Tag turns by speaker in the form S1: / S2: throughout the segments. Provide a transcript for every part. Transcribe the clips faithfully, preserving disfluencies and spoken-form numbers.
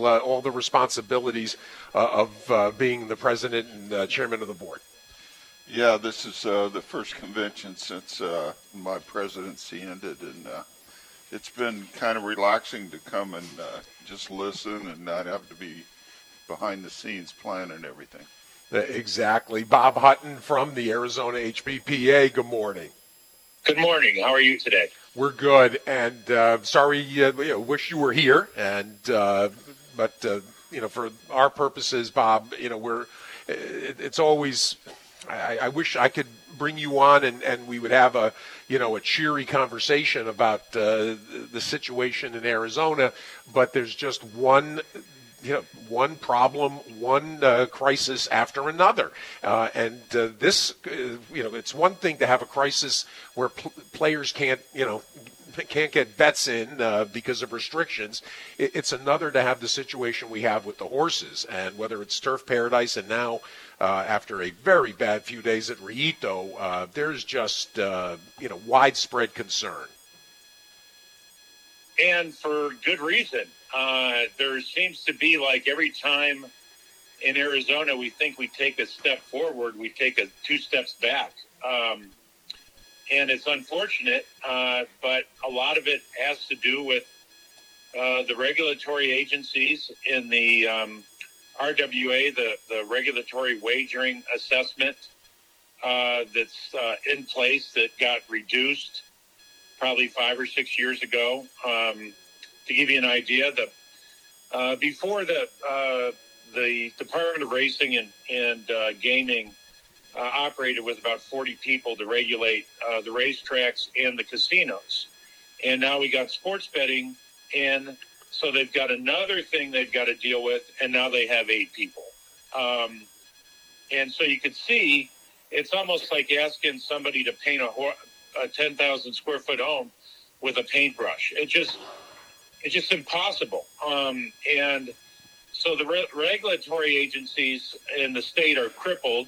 S1: uh, all the responsibilities uh, of uh, being the president and uh, chairman of the board.
S2: Yeah, this is uh, the first convention since uh, my presidency ended, and uh, it's been kind of relaxing to come and uh, just listen and not have to be behind the scenes planning everything.
S1: Exactly. Bob Hutton from the Arizona H B P A. Good morning.
S3: Good morning. How are you today?
S1: We're good, and uh, sorry, uh, you know, wish you were here, and uh, but uh, you know, for our purposes, Bob, you know, we're it, it's always. I, I wish I could bring you on and, and we would have a, you know, a cheery conversation about uh, the situation in Arizona, but there's just one, you know, one problem, one uh, crisis after another. Uh, and uh, this, uh, you know, it's one thing to have a crisis where pl- players can't, you know, can't get bets in uh, because of restrictions. It, it's another to have the situation we have with the horses, and whether it's Turf Paradise and now uh, after a very bad few days at Rillito, uh, there's just uh, you know widespread concern.
S3: And for good reason. Uh, there seems to be like every time in Arizona we think we take a step forward, we take a two steps back. Um, And it's unfortunate, uh, but a lot of it has to do with uh, the regulatory agencies in the um, R W A, the, the regulatory wagering assessment uh, that's uh, in place that got reduced probably five or six years ago. Um, to give you an idea, the uh, before the uh, the Department of Racing and, and uh, Gaming Uh, operated with about forty people to regulate uh, the racetracks and the casinos. And now we got sports betting, and so they've got another thing they've got to deal with, and now they have eight people. Um, and so you could see it's almost like asking somebody to paint a, a ten thousand square foot home with a paintbrush. It just, it's just impossible. Um, and so the re- regulatory agencies in the state are crippled.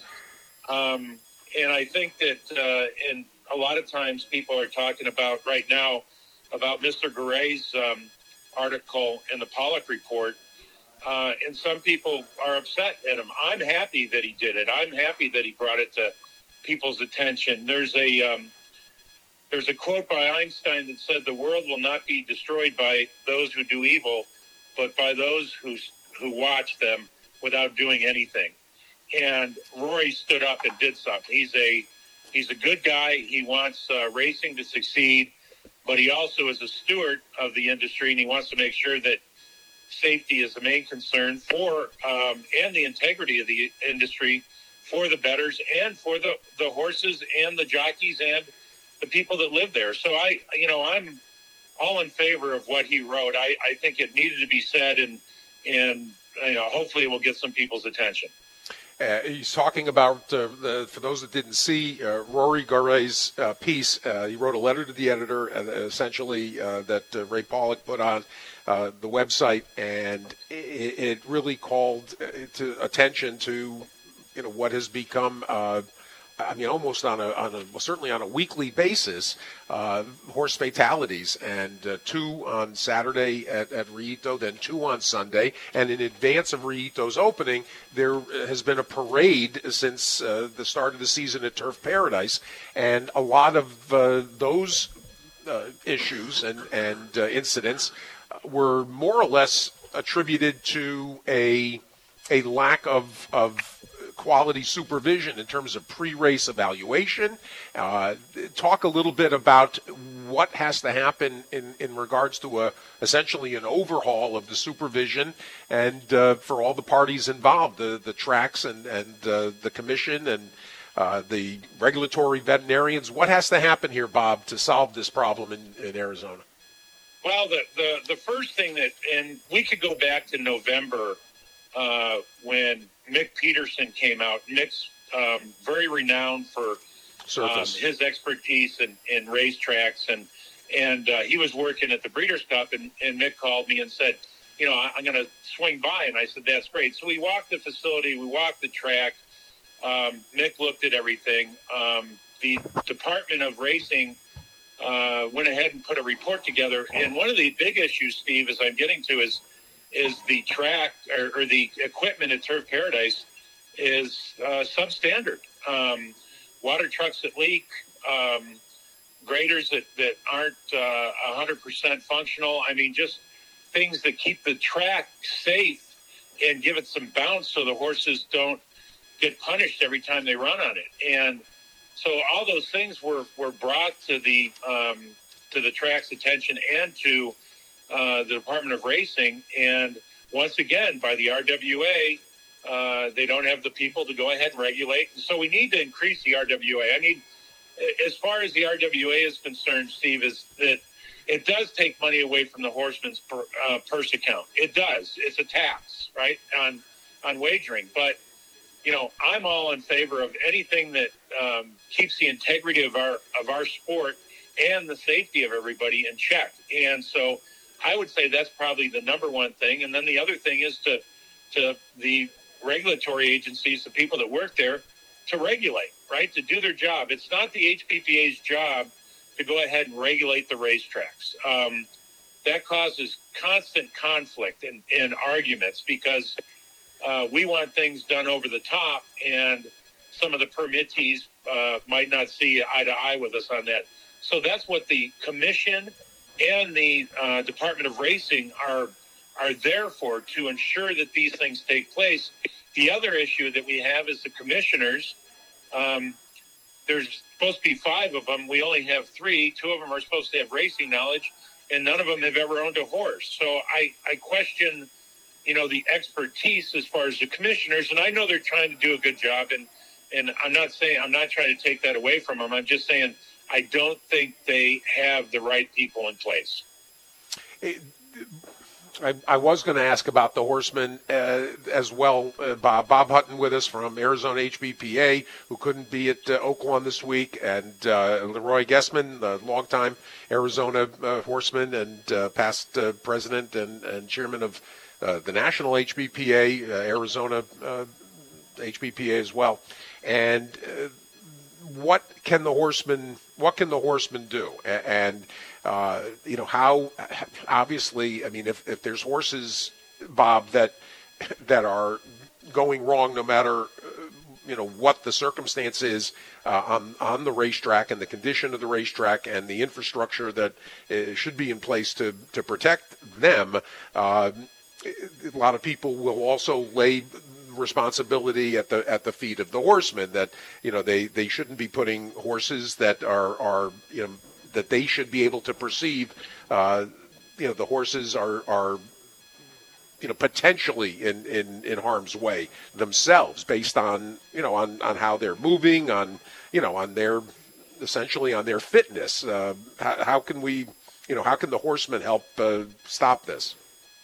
S3: Um, and I think that, uh, and a lot of times people are talking about right now about Mister Garay's um, article in the Pollock report. Uh, and some people are upset at him. I'm happy that he did it. I'm happy that he brought it to people's attention. There's a, um, there's a quote by Einstein that said, "The world will not be destroyed by those who do evil, but by those who, who watch them without doing anything." And Rory stood up and did something. He's a he's a good guy. He wants uh, racing to succeed, but he also is a steward of the industry, and he wants to make sure that safety is the main concern for um, and the integrity of the industry for the bettors and for the, the horses and the jockeys and the people that live there. So I, you know, I'm all in favor of what he wrote. I, I think it needed to be said, and and you know, hopefully it will get some people's attention.
S1: Uh, he's talking about, uh, the, for those that didn't see, uh, Rory Garay's uh, piece. Uh, he wrote a letter to the editor, uh, essentially, uh, that uh, Ray Pollock put on uh, the website, and it, it really called uh, to attention to, you know, what has become, uh, I mean, almost on a, on a, well, certainly on a weekly basis, uh, horse fatalities, and uh, two on Saturday at, at Rillito, then two on Sunday. And in advance of Rillito's opening, there has been a parade since uh, the start of the season at Turf Paradise, and a lot of uh, those uh, issues and, and uh, incidents were more or less attributed to a a lack of of quality supervision in terms of pre-race evaluation. Uh, talk a little bit about what has to happen in, in regards to a essentially an overhaul of the supervision and uh, for all the parties involved, the, the tracks and, and uh, the commission and uh, the regulatory veterinarians. What has to happen here, Bob, to solve this problem in, in Arizona?
S3: Well, the, the, the first thing that, and we could go back to November uh, when Mick Peterson came out. Mick's um, very renowned for um, his expertise in, in racetracks, and and uh, he was working at the Breeders' Cup, and, and Mick called me and said, you know, I'm going to swing by, and I said, that's great. So we walked the facility, we walked the track. Um, Mick looked at everything. Um, the Department of Racing uh, went ahead and put a report together, and one of the big issues, Steve, as I'm getting to, is is the track or, or the equipment at Turf Paradise is uh, substandard. Um, water trucks that leak, um, graders that, that aren't uh, one hundred percent functional. I mean, just things that keep the track safe and give it some bounce so the horses don't get punished every time they run on it. And so all those things were, were brought to the um, to the track's attention and to uh, the Department of Racing. And once again, by the R W A, uh, they don't have the people to go ahead and regulate. And so we need to increase the R W A. I mean, as far as the R W A is concerned, Steve, is that it does take money away from the horseman's per, uh, purse account. It does. It's a tax, right, on on wagering. But, you know, I'm all in favor of anything that um, keeps the integrity of our of our sport and the safety of everybody in check. And so I would say that's probably the number one thing. And then the other thing is to to the regulatory agencies, the people that work there, to regulate, right, to do their job. It's not the H P P A's job to go ahead and regulate the racetracks. Um, that causes constant conflict and, and arguments because uh, we want things done over the top, and some of the permittees uh, might not see eye to eye with us on that. So that's what the commission and the uh, Department of Racing are are there for, to ensure that these things take place. The other issue that we have is the commissioners. Um, there's supposed to be five of them. We only have three. Two of them are supposed to have racing knowledge, and none of them have ever owned a horse. So I, I question, you know, the expertise as far as the commissioners. And I know they're trying to do a good job, and, and I'm not saying, I'm not trying to take that away from them. I'm just saying I don't think they have the right people in place.
S1: It, I, I was going to ask about the horsemen uh, as well. Uh, Bob, Bob Hutton with us from Arizona H B P A, who couldn't be at uh, Oaklawn this week, and uh, Leroy Gessman, the longtime Arizona uh, horseman and uh, past uh, president and, and chairman of uh, the National H B P A, uh, Arizona uh, H B P A as well. And uh, what can the horsemen? What can the horsemen do? And Uh, you know, how, obviously, I mean, if, if there's horses, Bob, that that are going wrong no matter, uh, you know, what the circumstance is uh, on, on the racetrack and the condition of the racetrack and the infrastructure that uh, should be in place to, to protect them, uh, a lot of people will also lay responsibility at the at the feet of the horsemen that, you know, they, they shouldn't be putting horses that are, are you know, that they should be able to perceive, uh, you know, the horses are, are you know, potentially in, in, in harm's way themselves based on, you know, on, on how they're moving, on, you know, on their, essentially on their fitness. Uh, how, how can we, you know, how can the horsemen help uh, stop this?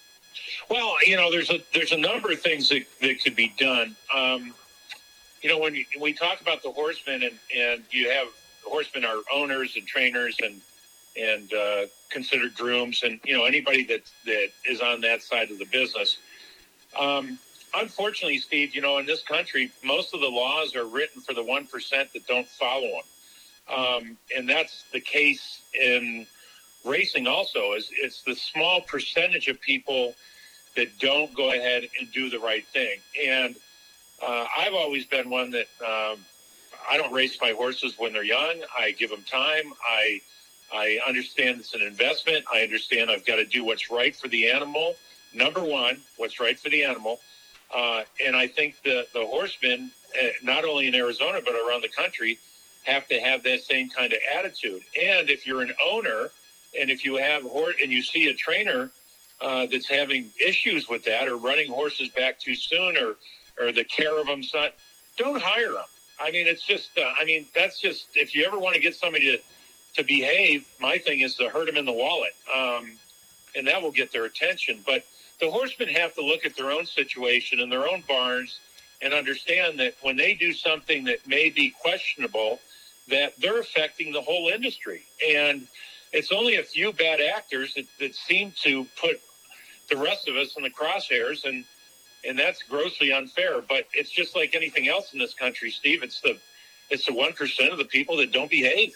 S3: Well, you know, there's a there's a number of things that, that could be done. Um, you know, when we, when we talk about the horsemen and, and you have horsemen are owners and trainers and and uh, considered grooms, and you know anybody that that is on that side of the business. Um, unfortunately, Steve, you know in this country, most of the laws are written for the one percent that don't follow them, um, and that's the case in racing. Also, is it's the small percentage of people that don't go ahead and do the right thing. And uh, I've always been one that. Um, I don't race my horses when they're young. I give them time. I I understand it's an investment. I understand I've got to do what's right for the animal. Number one, what's right for the animal. Uh, and I think the, the horsemen, uh, not only in Arizona but around the country, have to have that same kind of attitude. And if you're an owner and if you have horse and you see a trainer uh, that's having issues with that or running horses back too soon or, or the care of them, not, don't hire them. I mean, it's just, uh, I mean, that's just, if you ever want to get somebody to, to behave, my thing is to hurt them in the wallet. Um, and that will get their attention. But the horsemen have to look at their own situation in their own barns and understand that when they do something that may be questionable, that they're affecting the whole industry. And it's only a few bad actors that, that seem to put the rest of us in the crosshairs, and And that's grossly unfair, but it's just like anything else in this country, Steve. It's the it's the one percent of the people that don't behave.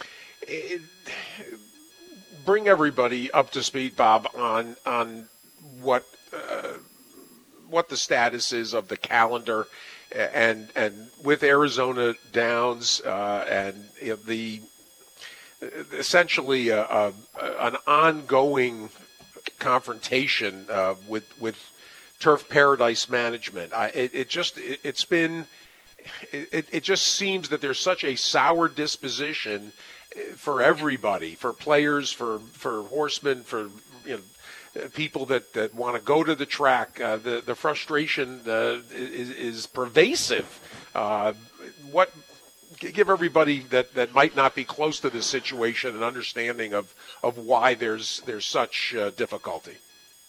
S1: It, bring everybody up to speed, Bob, on on what uh, what the status is of the calendar, and and with Arizona Downs uh, and you know, the essentially a, a, an ongoing confrontation uh, with with Turf Paradise management. I, it, it just it, it's been it, it just seems that there's such a sour disposition for everybody, for players, for for horsemen, for you know. People that, that want to go to the track. Uh, the the frustration uh, is, is pervasive. Uh, what give everybody that, that might not be close to this situation an understanding of, of why there's there's such uh, difficulty.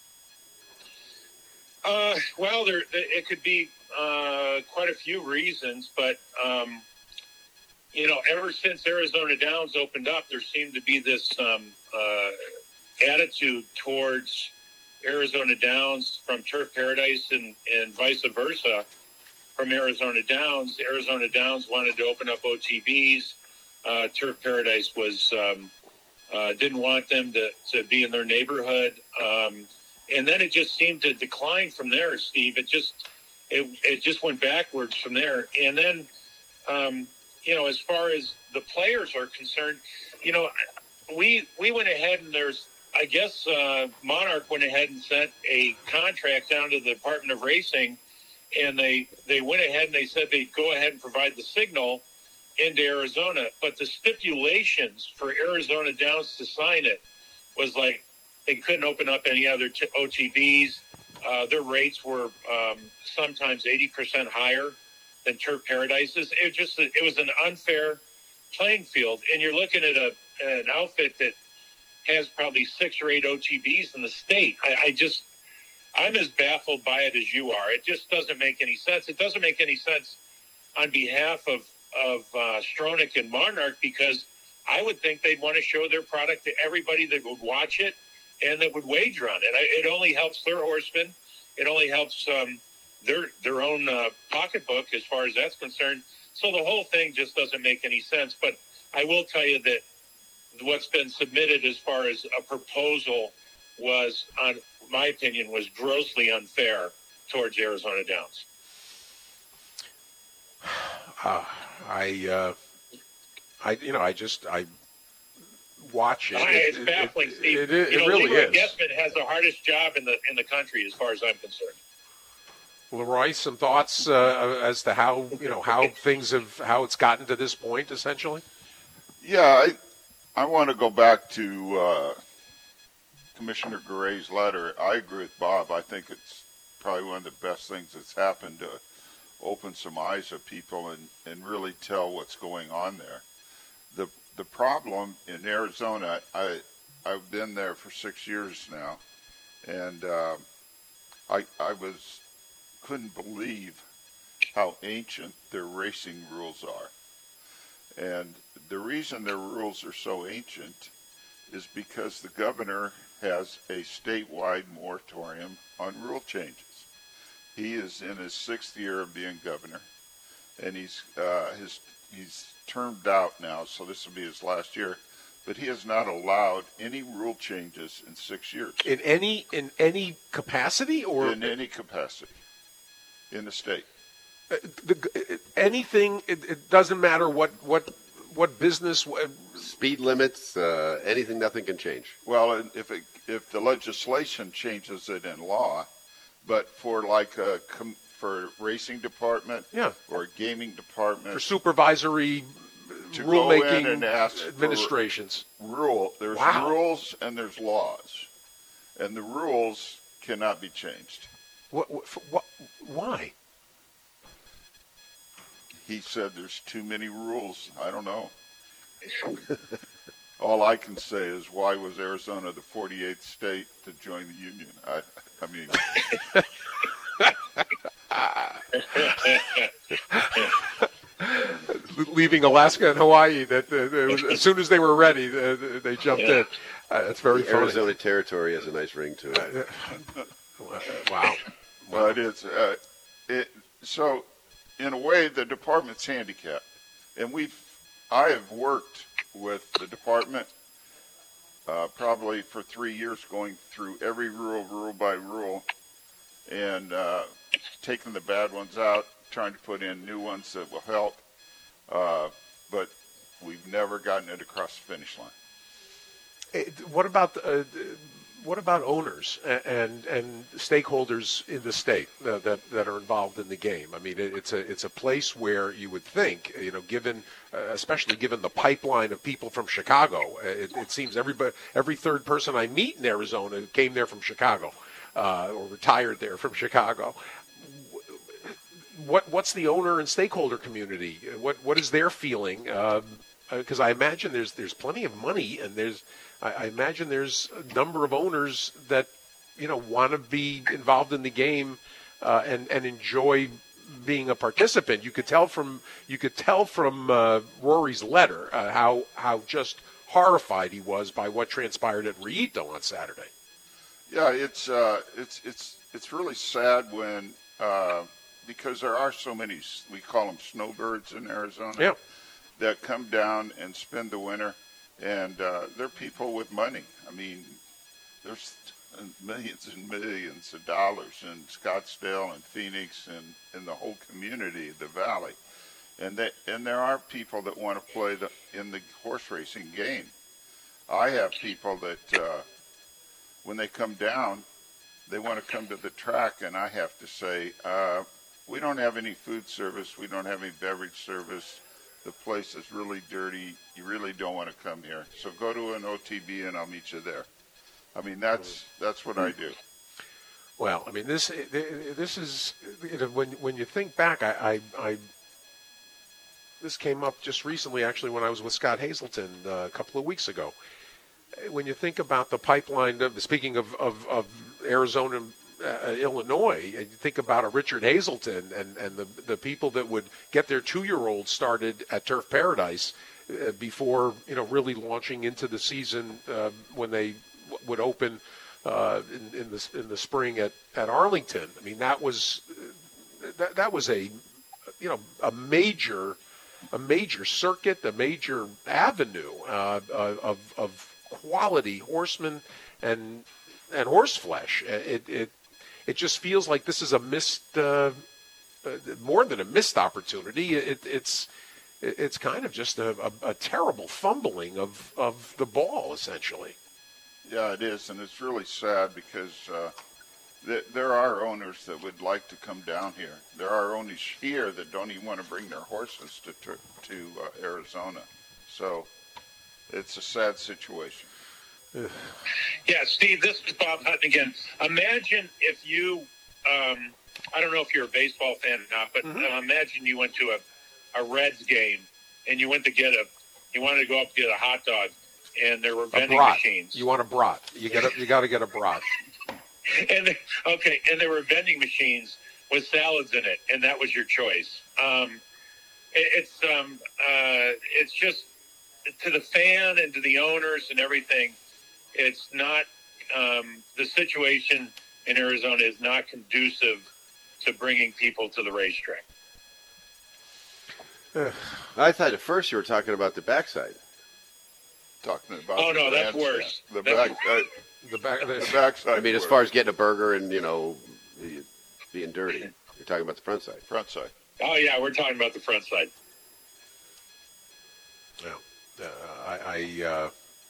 S3: Uh, well, there it could be uh, quite a few reasons, but um, you know, ever since Arizona Downs opened up, there seemed to be this. Um, uh, attitude towards Arizona Downs from Turf Paradise and, and vice versa from Arizona Downs. Arizona Downs wanted to open up O T Bs. Uh, Turf Paradise was um, uh, didn't want them to, to be in their neighborhood. Um, and then it just seemed to decline from there, Steve. It just it, it just went backwards from there. And then, um, you know, as far as the players are concerned, you know, we we went ahead and there's I guess uh, Monarch went ahead and sent a contract down to the Department of Racing, and they, they went ahead and they said they'd go ahead and provide the signal into Arizona. But the stipulations for Arizona Downs to sign it was like they couldn't open up any other t- O T Bs. Uh, their rates were um, sometimes eighty percent higher than Turf Paradise's. It just it was an unfair playing field, and you're looking at a an outfit that has probably six or eight O T Bs in the state. I, I just, I'm as baffled by it as you are. It just doesn't make any sense. It doesn't make any sense on behalf of, of uh, Stronach and Monarch, because I would think they'd want to show their product to everybody that would watch it and that would wager on it. I, it only helps their horsemen. It only helps um, their, their own uh, pocketbook as far as that's concerned. So the whole thing just doesn't make any sense. But I will tell you that what's been submitted as far as a proposal was, on my opinion, was grossly unfair towards Arizona Downs.
S1: Uh, I, uh, I, you know, I just I watch it.
S3: I, it's
S1: it,
S3: baffling,
S1: it,
S3: Steve.
S1: It, it,
S3: you know,
S1: it really
S3: Leroy
S1: is.
S3: Guessman has the hardest job in the in the country, as far as I'm concerned.
S1: Leroy, some thoughts uh, as to how you know how things have how it's gotten to this point, essentially.
S2: Yeah, I I want to go back to uh, Commissioner Garay's letter. I agree with Bob. I think it's probably one of the best things that's happened to open some eyes of people and, and really tell what's going on there. The the problem in Arizona, I I've been there for six years now, and uh, I I was couldn't believe how ancient their racing rules are. And the reason their rules are so ancient is because the governor has a statewide moratorium on rule changes. He is in his sixth year of being governor, and he's uh, his he's termed out now, so this will be his last year. But he has not allowed any rule changes in six years.
S1: In any in any capacity, or
S2: in any capacity in the state.
S1: Uh, the, anything. It, it doesn't matter what what what business. What,
S4: Speed limits, uh, anything, nothing can change.
S2: Well, if it, if the legislation changes it in law, but for like a com, for racing department,
S1: yeah.
S2: or gaming department,
S1: for supervisory
S2: to
S1: rulemaking
S2: and ask
S1: administrations,
S2: rule there's
S1: wow.
S2: rules and there's laws, and the rules cannot be changed.
S1: What? what, what why?
S2: He said there's too many rules. I don't know. All I can say is, why was Arizona the forty-eighth state to join the union? I,
S1: I mean, leaving Alaska and Hawaii, that uh, was, as soon as they were ready, uh, they jumped yeah. in. Uh, that's very
S4: the
S1: funny.
S4: Arizona territory has a nice ring to it.
S1: Wow.
S2: Well, it is. Uh, it, so, in a way, the department's handicapped, and we've. I have worked with the department uh, probably for three years, going through every rule, rule by rule, and uh, taking the bad ones out, trying to put in new ones that will help. Uh, but we've never gotten it across the finish line.
S1: It, what about uh, what about owners and and stakeholders in the state uh, that that are involved in the game? I mean, it, it's a it's a place where you would think, you know, given uh, especially given the pipeline of people from Chicago, it, it seems everybody every third person I meet in Arizona came there from Chicago uh, or retired there from Chicago. What what's the owner and stakeholder community? What what is their feeling? Because um, I imagine there's there's plenty of money, and there's I, I imagine there's a number of owners that you know want to be involved in the game uh, and and enjoy being a participant. You could tell from you could tell from uh, Rory's letter uh, how how just horrified he was by what transpired at Rillito on Saturday.
S2: Yeah, it's uh, it's it's it's really sad when. Uh, Because there are so many, we call them snowbirds in Arizona,
S1: yeah.
S2: that come down and spend the winter, and uh, they're people with money. I mean, there's millions and millions of dollars in Scottsdale and Phoenix and in the whole community, the valley, and they, and there are people that want to play the, in the horse racing game. I have people that uh, when they come down, they want to come to the track, and I have to say. Uh, We don't have any food service. We don't have any beverage service. The place is really dirty. You really don't want to come here. So go to an O T B and I'll meet you there. I mean, that's that's what I do.
S1: Well, I mean, this this is you know, when when you think back, I, I, I this came up just recently, actually, when I was with Scott Hazelton uh, a couple of weeks ago. When you think about the pipeline, of, speaking of, of, of Arizona. Uh, Illinois, and you think about a Richard Hazelton and, and the the people that would get their two-year-olds started at Turf Paradise uh, before you know really launching into the season uh, when they w- would open uh, in, in the in the spring at, at Arlington. I mean that was that that was a you know a major a major circuit, a major avenue uh, of of quality horsemen and and horse flesh. It it It just feels like this is a missed, uh, uh, more than a missed opportunity. It, it's it's kind of just a, a, a terrible fumbling of, of the ball, essentially.
S2: Yeah, it is, and it's really sad because uh, th- there are owners that would like to come down here. There are owners here that don't even want to bring their horses to to, to uh, Arizona. So it's a sad situation.
S3: Yeah, Steve, this is Bob Hutton again. Imagine if you, um, I don't know if you're a baseball fan or not, but mm-hmm. uh, imagine you went to a, a Reds game and you went to get a, you wanted to go up and get a hot dog, and there were vending machines.
S1: You want a brat? You get a, you got to get a brat.
S3: and there, okay, and there were vending machines with salads in it, and that was your choice. Um, it, it's um, uh, it's just to the fan and to the owners and everything. It's not um, the situation in Arizona is not conducive to bringing people to the racetrack.
S4: I thought at first you were talking about the backside.
S2: Talking about
S3: oh no, that's
S2: bandstand.
S3: worse.
S2: The
S3: that's
S2: back, uh,
S1: the back, the,
S2: the backside.
S4: I mean, as
S2: worse.
S4: far as getting a burger and you know being dirty, you're talking about the front side.
S2: Front side.
S3: Oh yeah, we're talking about the front side.
S1: Yeah, uh, I. I uh,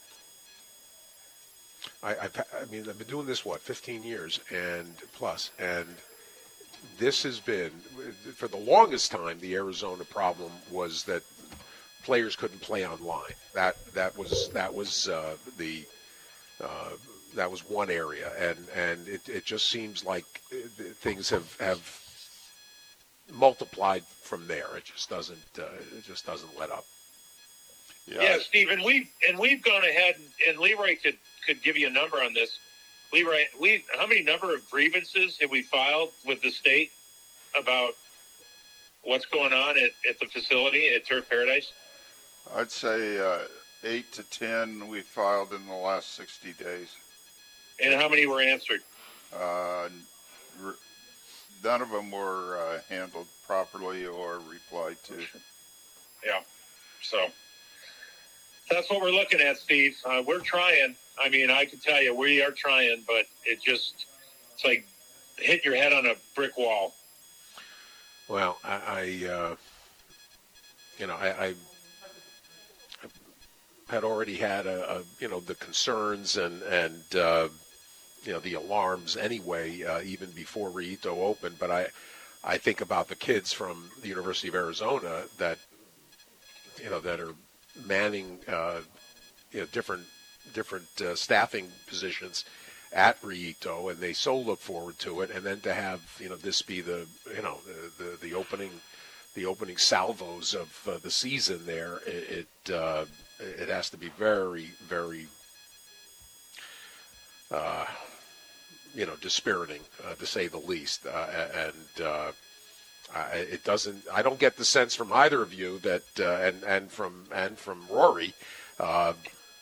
S1: I, I've, I mean, I've been doing this, what, fifteen years and plus, and this has been, for the longest time, the Arizona problem was that players couldn't play online. That that was that was uh, the uh, that was one area, and and it, it just seems like things have have multiplied from there. It just doesn't uh, it just doesn't let up.
S3: Yeah, yeah Stephen, we've and we've gone ahead and, and Leroy could. could give you a number on this. Leroy, we how many number of grievances have we filed with the state about what's going on at, at the facility at Turf Paradise?
S2: I'd say uh, eight to ten we filed in the last sixty days.
S3: And how many were answered?
S2: Uh, none of them were uh, handled properly or replied to.
S3: Yeah, so that's what we're looking at, Steve. Uh, we're trying. I mean, I can tell you we are trying, but it just, it's like hit your head on a brick wall.
S1: Well, I, I uh, you know, I, I had already had a, a you know the concerns and and uh, you know the alarms anyway, uh, even before Rito opened. But I I think about the kids from the University of Arizona that you know that are manning uh, you know different different uh, staffing positions at Rito, and they so look forward to it. And then to have you know this be the you know the the, the opening the opening salvos of uh, the season there, it it, uh, it has to be very very uh, you know dispiriting uh, to say the least. Uh, and uh, I, it doesn't. I don't get the sense from either of you that uh, and and from and from Rory. Uh,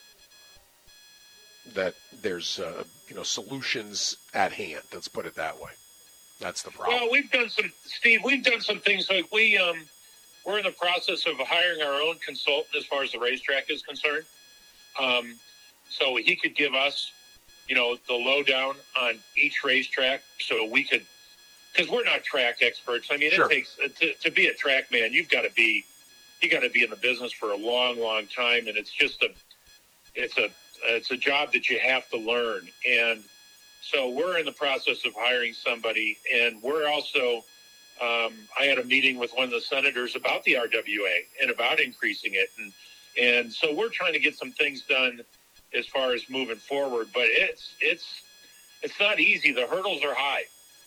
S1: that there's, uh, you know, solutions at hand. Let's put it that way. That's the problem.
S3: Well, we've done some, Steve, we've done some things like we, um, we're in the process of hiring our own consultant as far as the racetrack is concerned. Um, so he could give us, you know, the lowdown on each racetrack so we could, because we're not track experts. I mean,
S1: Sure.
S3: it takes, to, to be a track man, you've got to be, you got to be in the business for a long, long time. And it's just a, it's a, It's a job that you have to learn. And so we're in the process of hiring somebody. And we're also, um, I had a meeting with one of the senators about the R W A and about increasing it. And, and so we're trying to get some things done as far as moving forward. But it's, it's, it's not easy. The hurdles are high.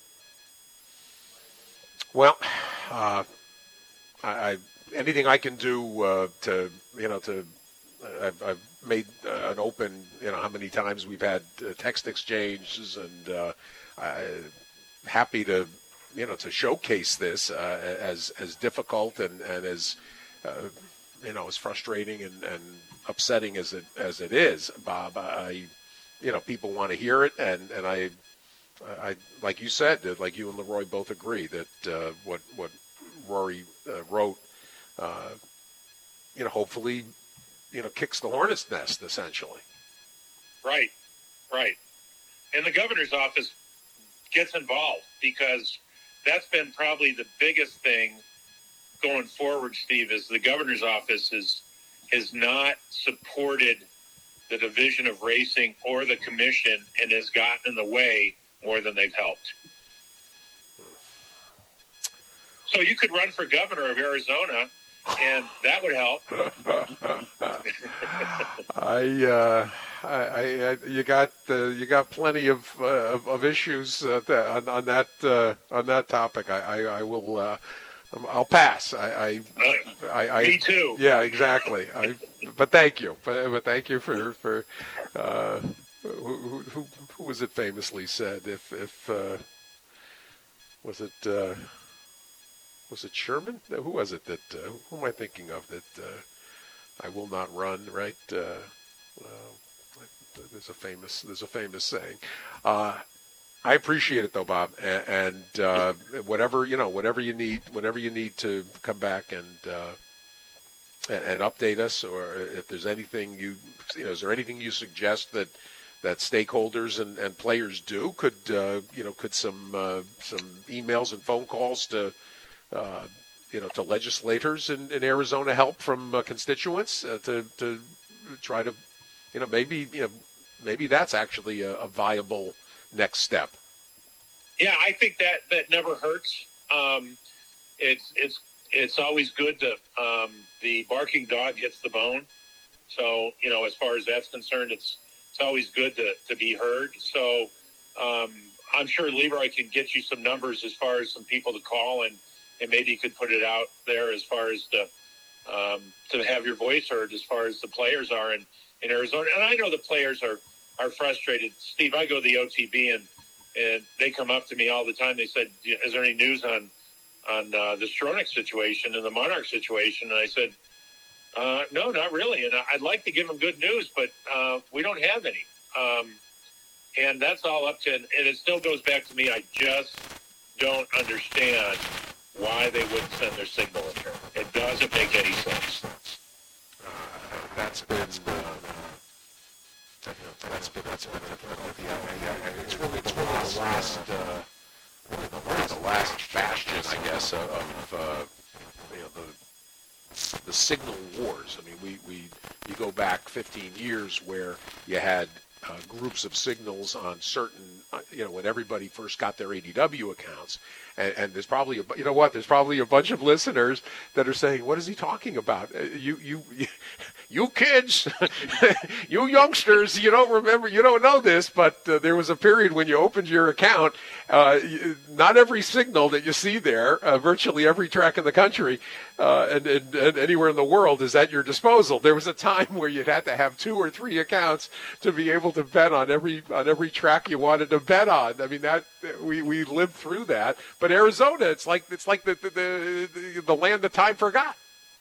S1: Well, uh, I, I anything I can do uh, to, you know, to, uh, I've, I've made uh, an open, you know, how many times we've had uh, text exchanges, and uh, I'm happy to, you know, to showcase this uh, as as difficult and and as uh, you know as frustrating and, and upsetting as it as it is, Bob. I, you know, people want to hear it, and and I, I like you said, like you and Leroy both agree that uh, what what Rory uh, wrote, uh, you know, hopefully. You know, kicks the hornet's nest, essentially.
S3: Right, right. And the governor's office gets involved, because that's been probably the biggest thing going forward, Steve, is the governor's office is, has not supported the Division of Racing or the commission and has gotten in the way more than they've helped. So you could run for governor of Arizona, and that would help.
S1: I, uh, I, I, you got uh, you got plenty of uh, of, of issues uh, that, on, on that uh, on that topic. I, I, I will. Uh, I'll pass. I, I, I, I
S3: Me too.
S1: Yeah, exactly. I, but thank you. But, but thank you for for. Uh, who, who, who was it famously said? If if uh, was it. Uh, Was it Sherman? Who was it that? Uh, who am I thinking of? That uh, I will not run. Right? Uh, uh, there's a famous. There's a famous saying. Uh, I appreciate it though, Bob, and, and uh, whatever you know, whatever you need, whenever you need to come back and, uh, and and update us, or if there's anything you, you know, is there anything you suggest that that stakeholders and, and players do? Could uh, you know? Could some uh, some emails and phone calls to Uh, you know, to legislators in, in Arizona help from uh, constituents uh, to to try to, you know, maybe you know, maybe that's actually a, a viable next step.
S3: Yeah, I think that that never hurts. Um, it's it's it's always good to um, the barking dog gets the bone. So you know, as far as that's concerned, it's it's always good to to be heard. So um, I'm sure Leroy can get you some numbers as far as some people to call, and. And maybe you could put it out there as far as to um, to have your voice heard as far as the players are in, in Arizona. And I know the players are, are frustrated. Steve, I go to the O T B, and and they come up to me all the time. They said, is there any news on on uh, the Stronach situation and the Monarch situation? And I said, uh, no, not really. And I'd like to give them good news, but uh, we don't have any. Um, and that's all up to – and it still goes back to me. I just don't understand – why they wouldn't send their signal in here. It doesn't make any sense.
S1: Uh, that's been, uh, that's been, that's been difficult. Yeah, yeah, yeah. It's really, it's really the last, uh, last bastion, I guess, of, of uh, you know, the the signal wars. I mean, we, we you go back fifteen years where you had uh, groups of signals on certain, uh, you know, when everybody first got their A D W accounts. And, and there's probably, a, you know what, there's probably a bunch of listeners that are saying, what is he talking about? Uh, you, you, you, you kids, you youngsters, you don't remember, you don't know this, but uh, there was a period when you opened your account, uh, you, not every signal that you see there, uh, virtually every track in the country uh, and, and, and anywhere in the world is at your disposal. There was a time where you'd have to have two or three accounts to be able to bet on every on every track you wanted to bet on. I mean, that we, we lived through that. But Arizona, it's like it's like the the, the, the land that time forgot.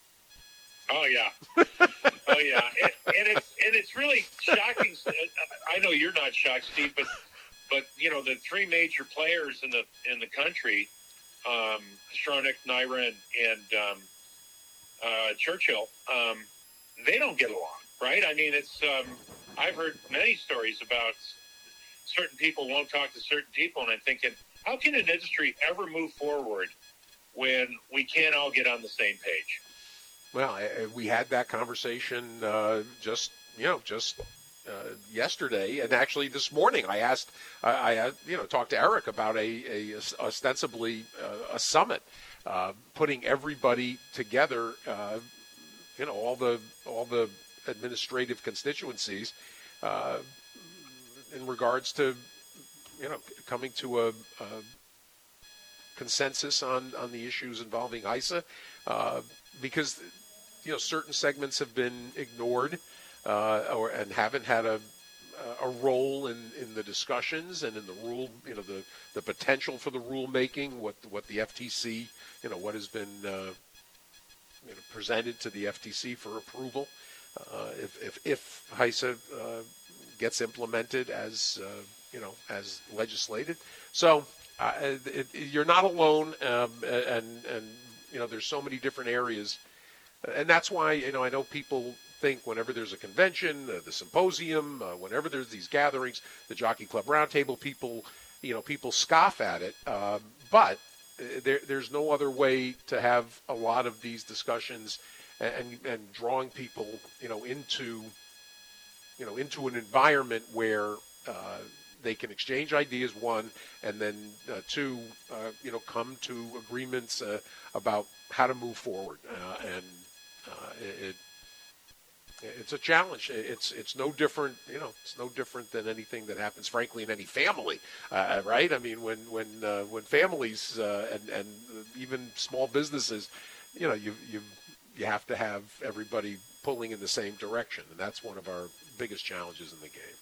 S3: Oh yeah, oh yeah, and, and it's and it's really shocking. I know you're not shocked, Steve, but but you know the three major players in the in the country, um, Stronach, Nyra, and, and um, uh, Churchill, um, they don't get along, right? I mean, it's um, I've heard many stories about certain people won't talk to certain people, and I'm thinking, how can an industry ever move forward when we can't all get on the same page?
S1: Well, we had that conversation uh, just, you know, just uh, yesterday, and actually this morning I asked, I, I you know, talked to Eric about a, a ostensibly uh, a summit, uh, putting everybody together, uh, you know, all the all the administrative constituencies uh, in regards to, you know, coming to a, a consensus on, on the issues involving I S A, uh, because, you know, certain segments have been ignored uh, or and haven't had a a role in, in the discussions and in the rule, you know, the, the potential for the rulemaking, what what the F T C, you know, what has been uh, you know, presented to the F T C for approval. Uh, if if if I S A uh, gets implemented as uh, you know as legislated, so uh, it, it, you're not alone, um, and and you know there's so many different areas, and that's why you know I know people think whenever there's a convention, uh, the symposium, uh, whenever there's these gatherings, the Jockey Club Roundtable, people you know people scoff at it, uh, but there, there's no other way to have a lot of these discussions. And, and drawing people, you know, into, you know, into an environment where uh, they can exchange ideas, one, and then uh, two, uh, you know, come to agreements uh, about how to move forward. Uh, and uh, it, it's a challenge. It's it's no different, you know, it's no different than anything that happens, frankly, in any family, uh, right? I mean, when when uh, when families uh, and and even small businesses, you know, you you. You have to have everybody pulling in the same direction, and that's one of our biggest challenges in the game.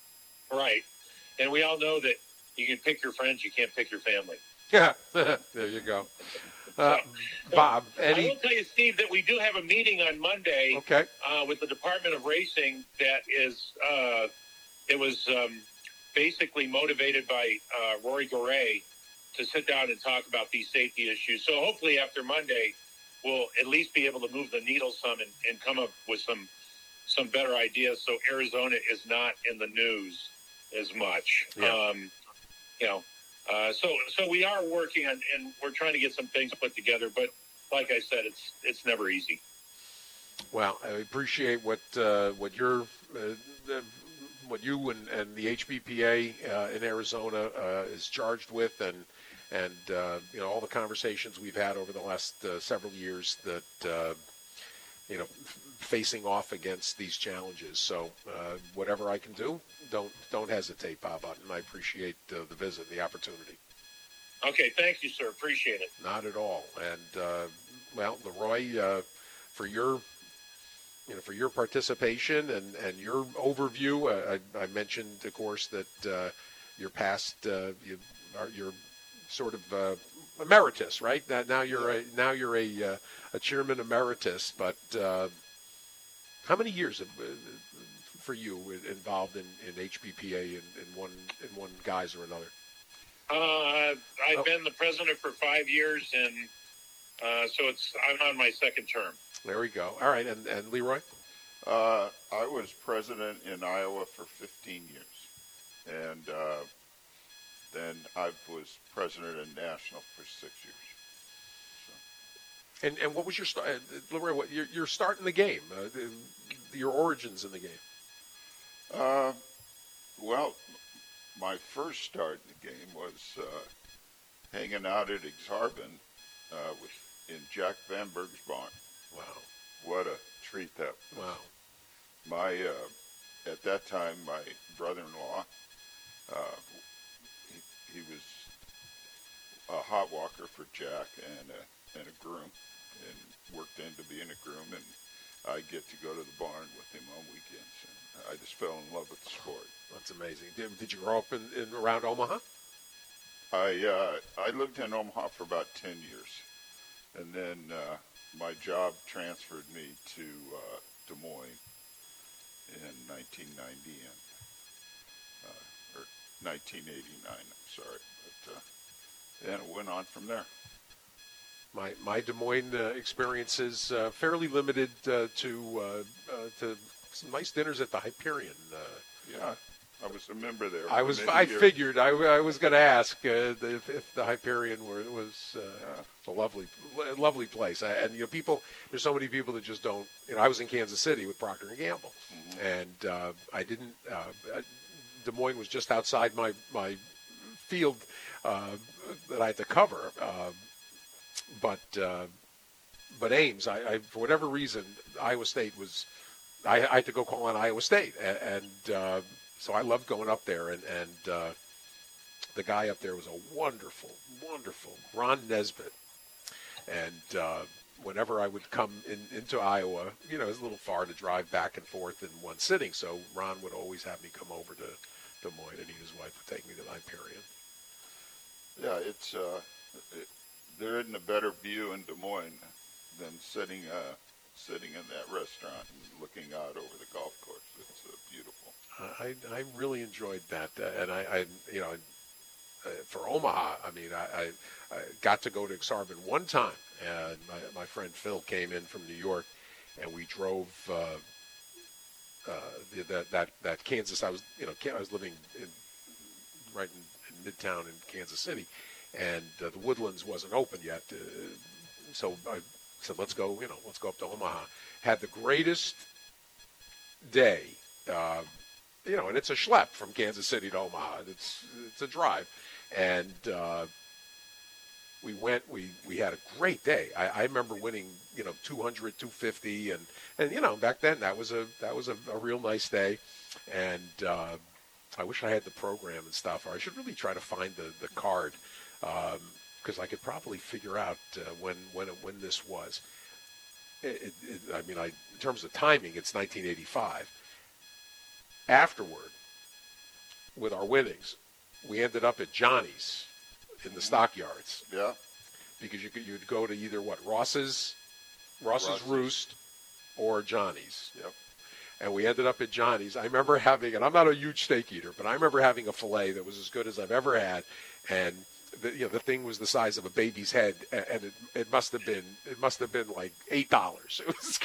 S3: Right. And we all know that you can pick your friends, you can't pick your family.
S1: Yeah, there you go. Uh,
S3: so,
S1: Bob, any...
S3: I will tell you, Steve, that we do have a meeting on Monday
S1: okay.
S3: uh, with the Department of Racing that is, uh, it was um, basically motivated by uh, Rory Garay to sit down and talk about these safety issues. So hopefully after Monday, we'll at least be able to move the needle some and, and come up with some some better ideas so Arizona is not in the news as much.
S1: Yeah.
S3: Um, you know, uh, so so we are working on, and we're trying to get some things put together. But like I said, it's it's never easy.
S1: Well, I appreciate what uh, what you're uh, the, what you and, and the H B P A uh, in Arizona uh, is charged with, and. And, uh, you know, all the conversations we've had over the last uh, several years that, uh, you know, f- facing off against these challenges. So uh, whatever I can do, don't don't hesitate, Bob Hutton. I appreciate uh, the visit, the opportunity.
S3: Okay, thank you, sir. Appreciate it.
S1: Not at all. And, uh, well, Leroy, uh, for your, you know, for your participation and, and your overview, uh, I, I mentioned, of course, that uh, your past, uh, you are, you're sort of uh, emeritus, right? That now you're a now you're a uh, a chairman emeritus. But uh, how many years have, uh, for you involved in, in H B P A in, in one in one guise or another?
S3: Uh, I've
S1: oh.
S3: been the president for five years, and uh, so it's I'm on my second term.
S1: There we go. All right, and and Leroy.
S2: Uh, I was president in Iowa for fifteen years, and. Uh, then I was president of National for six years.
S1: And and what was your start? Uh, Lorraine, what your your start in the game? Uh, the, your origins in the game?
S2: Uh, well, my first start in the game was uh, hanging out at Exarban uh, with in Jack Van Berg's barn.
S1: Wow!
S2: What a treat that was.
S1: Wow!
S2: My uh, at that time, my brother-in-law, uh, he, he was a hot walker for Jack and a, and a groom, and worked into being a groom, and I get to go to the barn with him on weekends. And I just fell in love with the sport.
S1: That's amazing. Did, did you grow up in, in around Omaha?
S2: I uh, I lived in Omaha for about ten years, and then uh, my job transferred me to uh, Des Moines in nineteen ninety and uh, or nineteen eighty-nine. I'm sorry, but uh, and it went on from there.
S1: My my Des Moines uh, experience is uh, fairly limited uh, to uh, uh, to some nice dinners at the Hyperion. Uh,
S2: Yeah, I was a member there.
S1: I
S2: for
S1: was
S2: many
S1: I
S2: years.
S1: figured I, I was going to ask uh, if, if the Hyperion were was uh,
S2: Yeah.
S1: a lovely lovely place. I, and you know, people there's so many people that just don't. You know, I was in Kansas City with Procter and Gamble,
S2: Mm-hmm.
S1: and uh, I didn't. Uh, Des Moines was just outside my my field uh, that I had to cover. Uh, but uh, but Ames, I, I for whatever reason, Iowa State was. I, I had to go call on Iowa State, and, and uh, so I loved going up there. And, and uh, the guy up there was a wonderful, wonderful Ron Nesbitt. And uh, whenever I would come in, into Iowa, you know, it was a little far to drive back and forth in one sitting. So Ron would always have me come over to Des Moines, and he and his wife would take me to the Hyperion.
S2: Yeah, it's uh, it, there isn't a better view in Des Moines than sitting uh, sitting in that restaurant and looking out over the golf course. It's uh, beautiful.
S1: I, I really enjoyed that, uh, and I, I you know, uh, for Omaha, I mean, I, I, I got to go to Exarban one time, and my, my friend Phil came in from New York, and we drove uh, uh, the, that that that Kansas. I was you know I was living in right in, in Midtown in Kansas City, and uh, the Woodlands wasn't open yet, uh, so I said, let's go, you know, let's go up to Omaha. Had the greatest day. Uh, You know, and it's a schlep from Kansas City to Omaha. It's it's a drive, and uh, we went. We, we had a great day. I, I remember winning, you know, two hundred, two fifty, and, and you know, back then that was a that was a, a real nice day. And uh, I wish I had the program and stuff. Or I should really try to find the the card because um, I could probably figure out uh, when when when this was. It, it, it, I mean, I in terms of timing, it's nineteen eighty-five. Afterward, with our winnings, we ended up at Johnny's in the stockyards
S2: Yeah,
S1: because you could you'd go to either what Ross's, Ross's,
S2: Ross's.
S1: Roost, or Johnny's.
S2: yep.
S1: And we ended up at Johnny's. I remember having, and I'm not a huge steak eater, but I remember having a fillet that was as good as I've ever had, and the, you know the thing was the size of a baby's head, and it it must have been it must have been like eight dollars. It was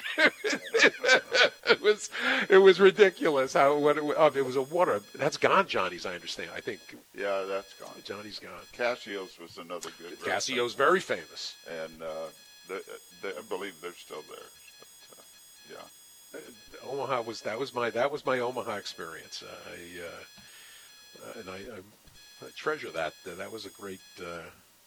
S1: it was it was ridiculous how what it, uh, it was a water that's gone. Johnny's, I understand. I think
S2: Yeah, that's gone.
S1: Johnny's gone.
S2: Cassio's was another good
S1: Cassio's very famous.
S2: restaurant. And uh, the, the, I believe they're still there. But, uh, yeah.
S1: Uh, Omaha was that was my that was my Omaha experience. Uh, I uh, and I, I, I treasure that. Uh, that was a great. Uh,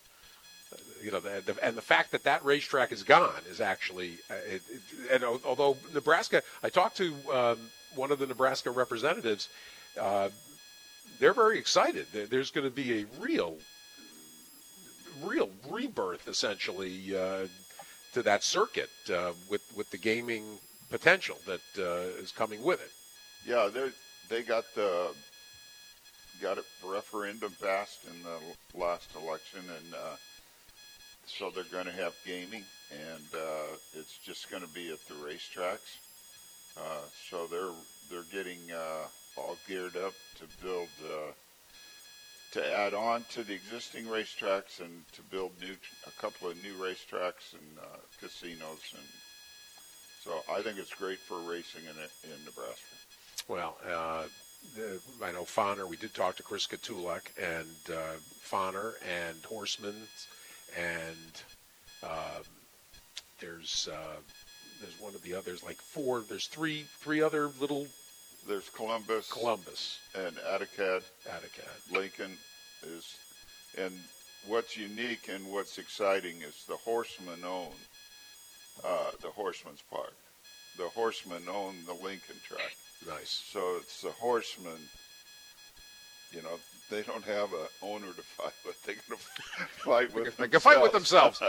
S1: you know, the, the, and the fact that that racetrack is gone is actually. Uh, it, it, and al- although Nebraska, I talked to um, one of the Nebraska representatives. Uh, they're very excited. There, there's going to be a real, real rebirth, essentially, uh, to that circuit uh, with with the gaming potential that uh, is coming with it.
S2: Yeah, they they got the got a referendum passed in the last election, and uh, so they're going to have gaming, and uh, it's just going to be at the racetracks. Uh, so they're they're getting uh, all geared up to build uh, to add on to the existing racetracks and to build new a couple of new racetracks and uh, casinos, and so I think it's great for racing in in Nebraska.
S1: Well, uh, the, I know Fonner. We did talk to Chris Katulak and uh, Fonner and Horseman, and um, there's uh, there's one of the others, like four. There's three three other little.
S2: There's Columbus,
S1: Columbus,
S2: and Atticad.
S1: Atticad.
S2: Lincoln is, and what's unique and what's exciting is the Horsemen own uh, the Horsemen's Park. The Horsemen own the Lincoln track.
S1: Nice.
S2: So it's the Horsemen. You know, they don't have a owner to fight with. They're going to fight with
S1: they
S2: themselves.
S1: They can fight with themselves.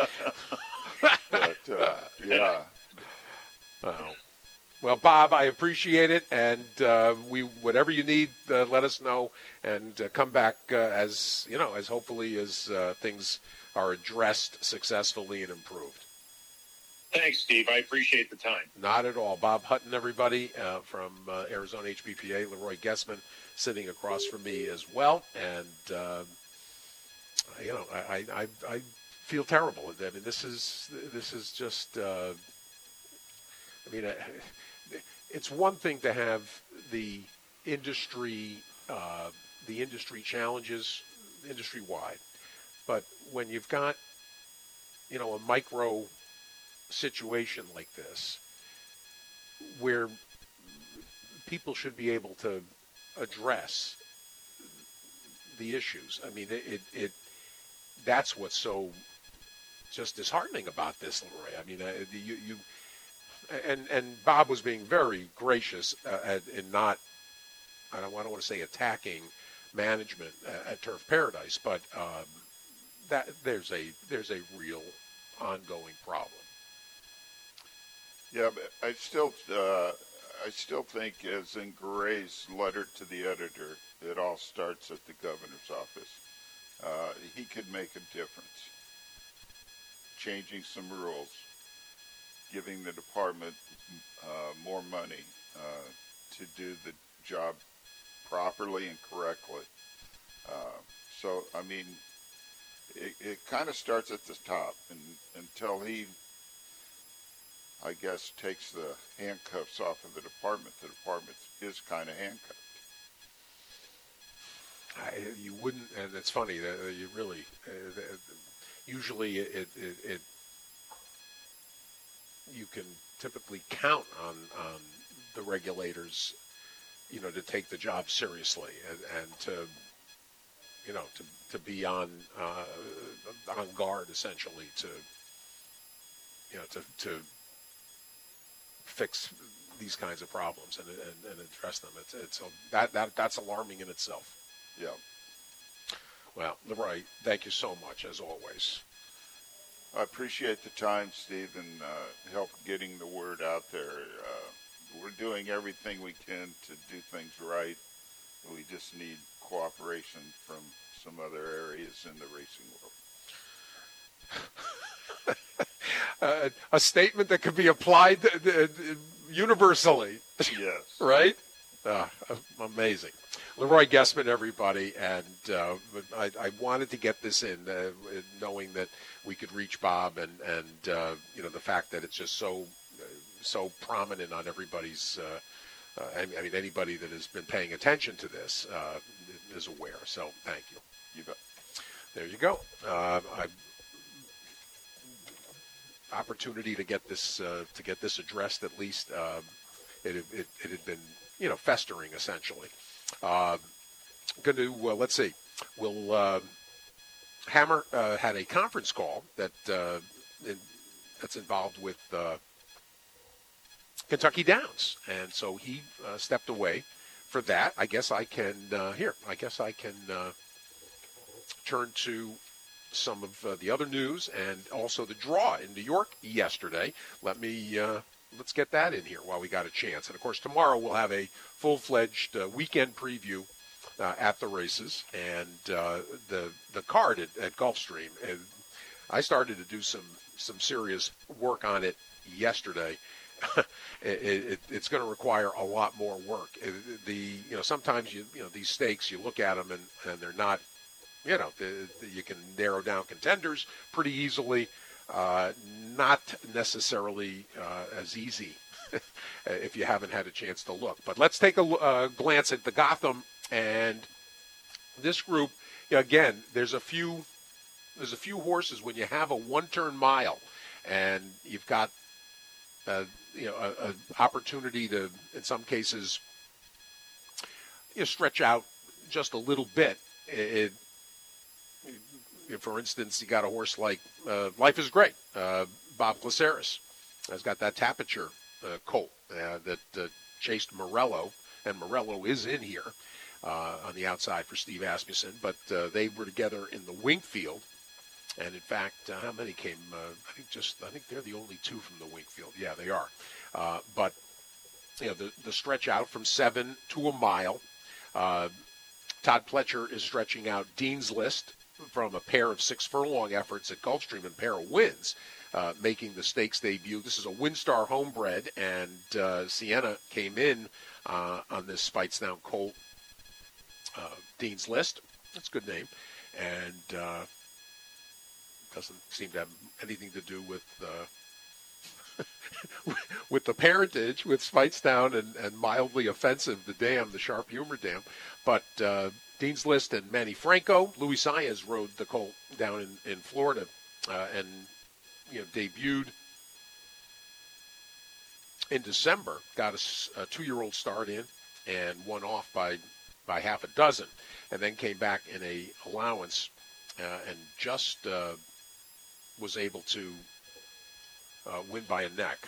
S2: But, uh, yeah.
S1: Wow. Well, Bob, I appreciate it, and uh, we whatever you need, uh, let us know, and uh, come back uh, as you know, as hopefully as uh, things are addressed successfully and improved.
S3: Thanks, Steve. I appreciate the time.
S1: Not at all. Bob Hutton, everybody, uh, from uh, Arizona H B P A. Leroy Gessman sitting across from me as well, and uh, you know, I, I I feel terrible. I mean, this is this is just. Uh, I mean. Uh, It's one thing to have the industry, uh, the industry challenges industry-wide, but when you've got, you know, a micro situation like this, where people should be able to address the issues. I mean, it, it, it that's what's so just disheartening about this, Leroy. I mean, uh, you you. And and Bob was being very gracious uh, at, in not, I don't, I don't want to say attacking management at, at Turf Paradise, but um, that there's a there's a real ongoing problem.
S2: Yeah, but I still uh, I still think, as in Gray's letter to the editor, it all starts at the governor's office. Uh, he could make a difference, changing some rules, giving the department uh, more money uh, to do the job properly and correctly. Uh, so, I mean, it, it kind of starts at the top, and until he, I guess, takes the handcuffs off of the department, the department is kind of handcuffed.
S1: I, you wouldn't, and it's funny that you really, uh, usually it, it, it you can typically count on, on the regulators, you know, to take the job seriously and, and to, you know, to, to be on uh, on guard essentially to, you know, to to fix these kinds of problems and and, and address them. It's it's that that that's alarming in itself.
S2: Yeah.
S1: Well, Leroy, thank you so much as always.
S2: I appreciate the time, Steve, and uh, help getting the word out there. Uh, we're doing everything we can to do things right. We just need cooperation from some other areas in the racing world.
S1: uh, a statement that could be applied uh, universally.
S2: Yes.
S1: Right? Uh, amazing. Leroy Gessman, everybody, and uh, I, I wanted to get this in, uh, knowing that we could reach Bob, and and uh, you know the fact that it's just so uh, so prominent on everybody's. Uh, uh, I mean, anybody that has been paying attention to this uh, is aware. So, thank you.
S2: You bet.
S1: There you go. Uh, I, opportunity to get this uh, to get this addressed at least. Uh, it, it it had been you know festering essentially. Uh, going to uh, let's see. We'll uh, Hammer uh, had a conference call that uh, in, that's involved with uh, Kentucky Downs, and so he uh, stepped away for that. I guess I can uh, here. I guess I can uh, turn to some of uh, the other news and also the draw in New York yesterday. Let me. Uh, Let's get that in here while we got a chance. And, of course, tomorrow we'll have a full-fledged uh, weekend preview uh, at the races and uh, the the card at, at Gulfstream. And I started to do some, some serious work on it yesterday. it, it, it's going to require a lot more work. It, the you know sometimes you you know these stakes, you look at them and, and they're not you know the, the, you can narrow down contenders pretty easily. Uh, not necessarily uh, as easy if you haven't had a chance to look. But let's take a uh, glance at the Gotham and this group. Again, there's a few there's a few horses when you have a one-turn mile, and you've got uh, you know an opportunity to, in some cases, you know, stretch out just a little bit. It, it, for instance, you got a horse like uh, Life is Great. Uh, Bob Glaceris has got that Tapiture uh, colt uh, that uh, chased Morello, and Morello is in here uh, on the outside for Steve Asmussen. But uh, they were together in the Winkfield, and in fact, uh, how many came? Uh, I think just I think they're the only two from the Winkfield. Yeah, they are. Uh, but you know, the the stretch out from seven to a mile. Uh, Todd Pletcher is stretching out Dean's List from a pair of six furlong efforts at Gulfstream and a pair of wins, uh, making the stakes debut. This is a Windstar homebred, and uh, Sienna came in uh, on this Speightstown colt, uh, Dean's List. That's a good name. And uh, doesn't seem to have anything to do with uh, with the parentage, with Speightstown and, and mildly offensive, the dam, the Sharp Humor Dam. But uh, Dean's List and Manny Franco, Luis Saez rode the colt down in, in Florida uh, and you know debuted in December, got a, a two-year-old start in and won off by, by half a dozen, and then came back in a allowance uh, and just uh, was able to uh, win by a neck.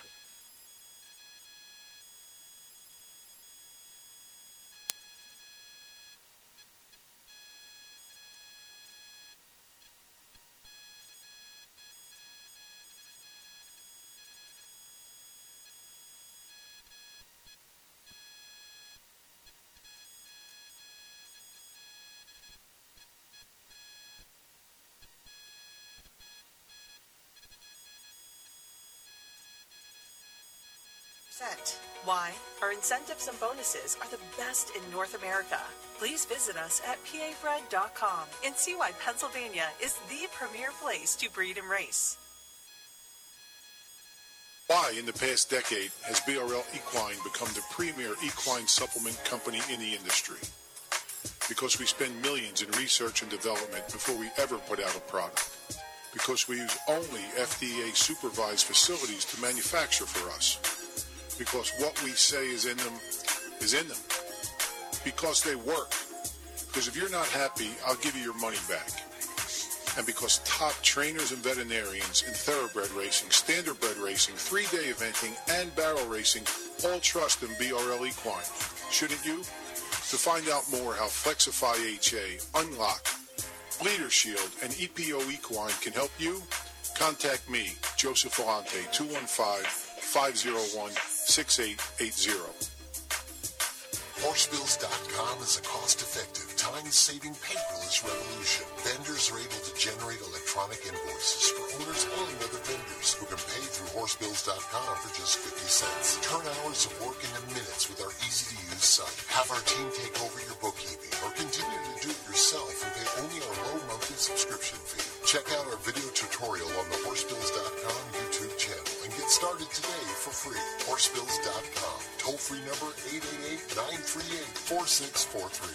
S5: Why? Our incentives and bonuses are the best in North America. Please visit us at P A bred dot com and see why Pennsylvania is the premier place to breed and race.
S6: Why, in the past decade, has B R L Equine become the premier equine supplement company in the industry? Because we spend millions in research and development before we ever put out a product. Because we use only F D A-supervised facilities to manufacture for us. Because what we say is in them is in them. Because they work. Because if you're not happy, I'll give you your money back. And because top trainers and veterinarians in thoroughbred racing, standardbred racing, three-day eventing, and barrel racing all trust in B R L Equine. Shouldn't you? To find out more how Flexify H A, Unlock, Bleeder Shield, and E P O Equine can help you, contact me, Joseph Volante, two one five, five oh one, six eight eight zero.
S7: Horsebills dot com is a cost-effective, time-saving paperless revolution. Vendors are able to generate electronic invoices for owners and other vendors who can pay through Horsebills dot com for just fifty cents. Turn hours of work into minutes with our easy-to-use site. Have our team take over your bookkeeping or continue to do it yourself and pay only our low monthly subscription fee. Check out our video tutorial on the Horsebills dot com YouTube channel and get started today for free. Horsebills dot com. Toll-free number eight eight eight, nine three eight, four six four three.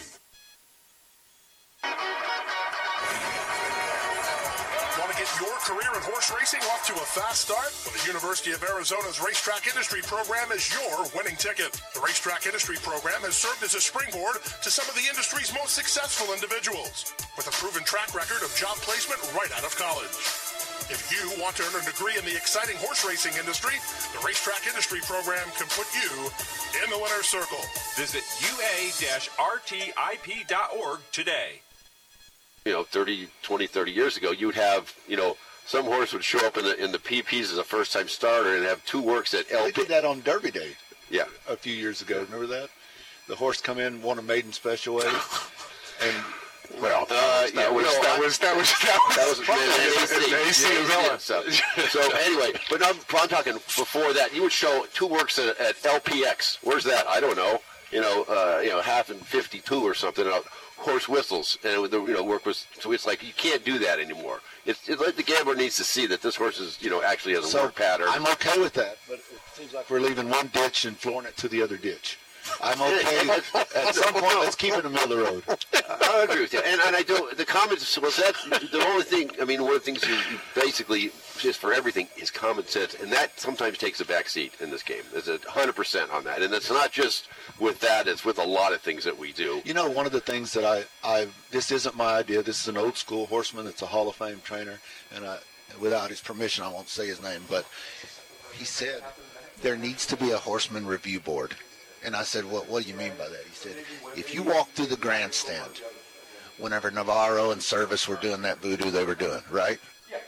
S8: Want to get your career in horse racing off to a fast start? Well, the University of Arizona's Racetrack Industry Program is your winning ticket. The Racetrack Industry Program has served as a springboard to some of the industry's most successful individuals, with a proven track record of job placement right out of college. If you want to earn a degree in the exciting horse racing industry, the Racetrack Industry Program can put you in the winner's circle.
S9: Visit U A R T I P dot org today.
S4: You know, thirty, twenty, thirty years ago, you would have, you know, some horse would show up in the in the P Ps as a first-time starter and have two works at L P.
S10: They did that on Derby Day.
S4: Yeah.
S10: A few years ago. Remember that? The horse come in, won a maiden special weight, and
S4: well, uh, yeah, was, no, that, was, that was that was that was
S1: the A C
S4: yeah, so, so anyway, but now I'm talking before that. You would show two works at, at L P X. Where's that? I don't know. You know, uh, you know, half and fifty-two or something. Uh, horse whistles, and the you know work was. So it's like you can't do that anymore. It's, it's like the gambler needs to see that this horse is you know actually has a
S10: so
S4: work pattern.
S10: I'm okay with that, but it seems like we're leaving one ditch and flooring it to the other ditch. I'm okay. At some point, let's keep it in the middle of the road.
S4: I agree with you. And, and I do, the comments, was that the only thing, I mean, one of the things you, you basically, just for everything, is common sense. And that sometimes takes a back seat in this game. There's a one hundred percent on that. And it's not just with that, it's with a lot of things that we do.
S10: You know, one of the things that I, I this isn't my idea. This is an old school horseman. It's a Hall of Fame trainer. And I, without his permission, I won't say his name. But he said there needs to be a horseman review board. And I said, well, what do you mean by that? He said, if you walk through the grandstand, whenever Navarro and Service were doing that voodoo they were doing, right?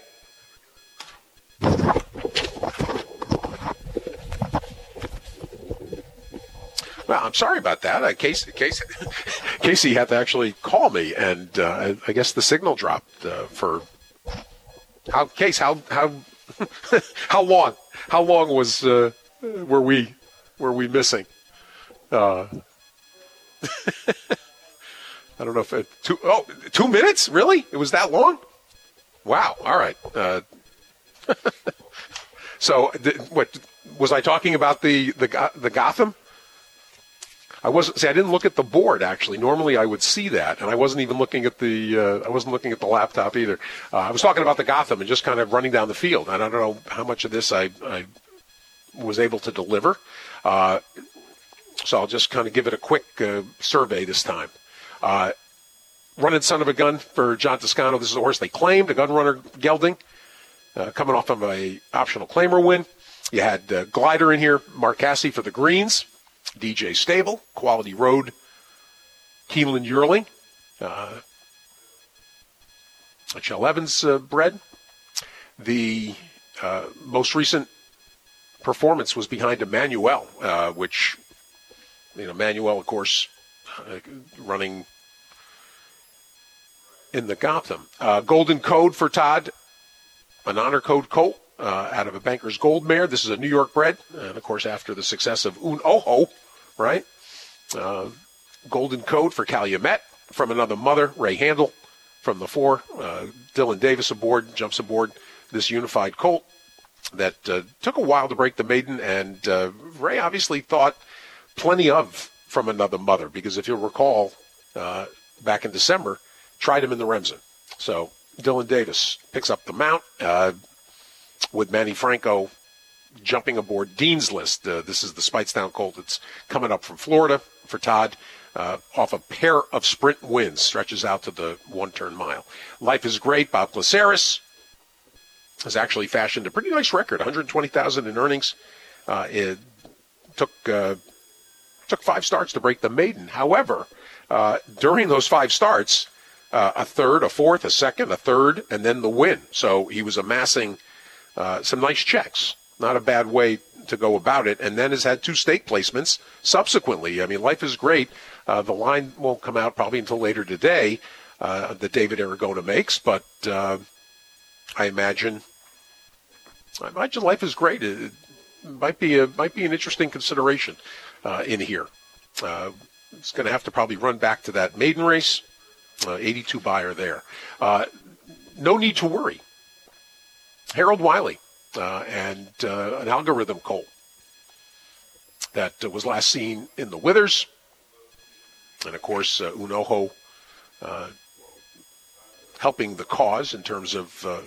S1: Well, I'm sorry about that. Uh, Casey, Casey, Casey had to actually call me, and uh, I guess the signal dropped uh, for how. Case, how how how long? How long was uh, were we were we missing? Uh, I don't know if it, two, oh, two minutes? Really? It was that long? Wow. All right. Uh, so, th- what was I talking about? The the the Gotham? I wasn't. See, I didn't look at the board actually. Normally, I would see that, and I wasn't even looking at the. Uh, I wasn't looking at the laptop either. Uh, I was talking about the Gotham and just kind of running down the field. And I don't know how much of this I, I was able to deliver. Uh, So I'll just kind of give it a quick uh, survey this time. Uh, running son of a gun for John Toscano. This is a horse they claimed, a gun runner gelding, uh, coming off of a optional claimer win. You had uh, Glider in here, Mark Cassie for the Greens, D J Stable, Quality Road, Keelan Yearling, uh, Michelle Evans uh, bred. The uh, most recent performance was behind Emmanuel, uh, which... You know, Manuel, of course, uh, running in the Gotham. Uh, Golden Code for Todd, an honor code colt uh, out of a Banker's Gold mare. This is a New York bred, and of course, after the success of Un Ojo, right? Uh, Golden Code for Calumet from another mother, Ray Handel from the four. Uh, Dylan Davis aboard, jumps aboard this unified colt that uh, took a while to break the maiden, and uh, Ray obviously thought plenty of from another mother, because if you'll recall, uh, back in December, tried him in the Remsen. So Dylan Davis picks up the mount uh, with Manny Franco jumping aboard Dean's List. Uh, this is the Speightstown colt that's coming up from Florida for Todd uh, off a pair of sprint wins, stretches out to the one-turn mile. Life is Great, Bob Glaceris has actually fashioned a pretty nice record, one hundred twenty thousand dollars in earnings. Uh, it took... Uh, Took five starts to break the maiden. However, uh, during those five starts, uh, a third, a fourth, a second, a third, and then the win. So he was amassing uh, some nice checks. Not a bad way to go about it. And then has had two stake placements subsequently. I mean, Life is Great. Uh, the line won't come out probably until later today uh, that David Aragona makes. But uh, I imagine, I imagine Life is Great. It might be a might be an interesting consideration. Uh, in here. Uh, it's going to have to probably run back to that maiden race. Uh, eighty-two buyer there. Uh, no need to worry. Harold Wiley uh, and uh, an algorithm colt that uh, was last seen in the Withers. And, of course, uh, Un Ojo uh, helping the cause in terms of uh,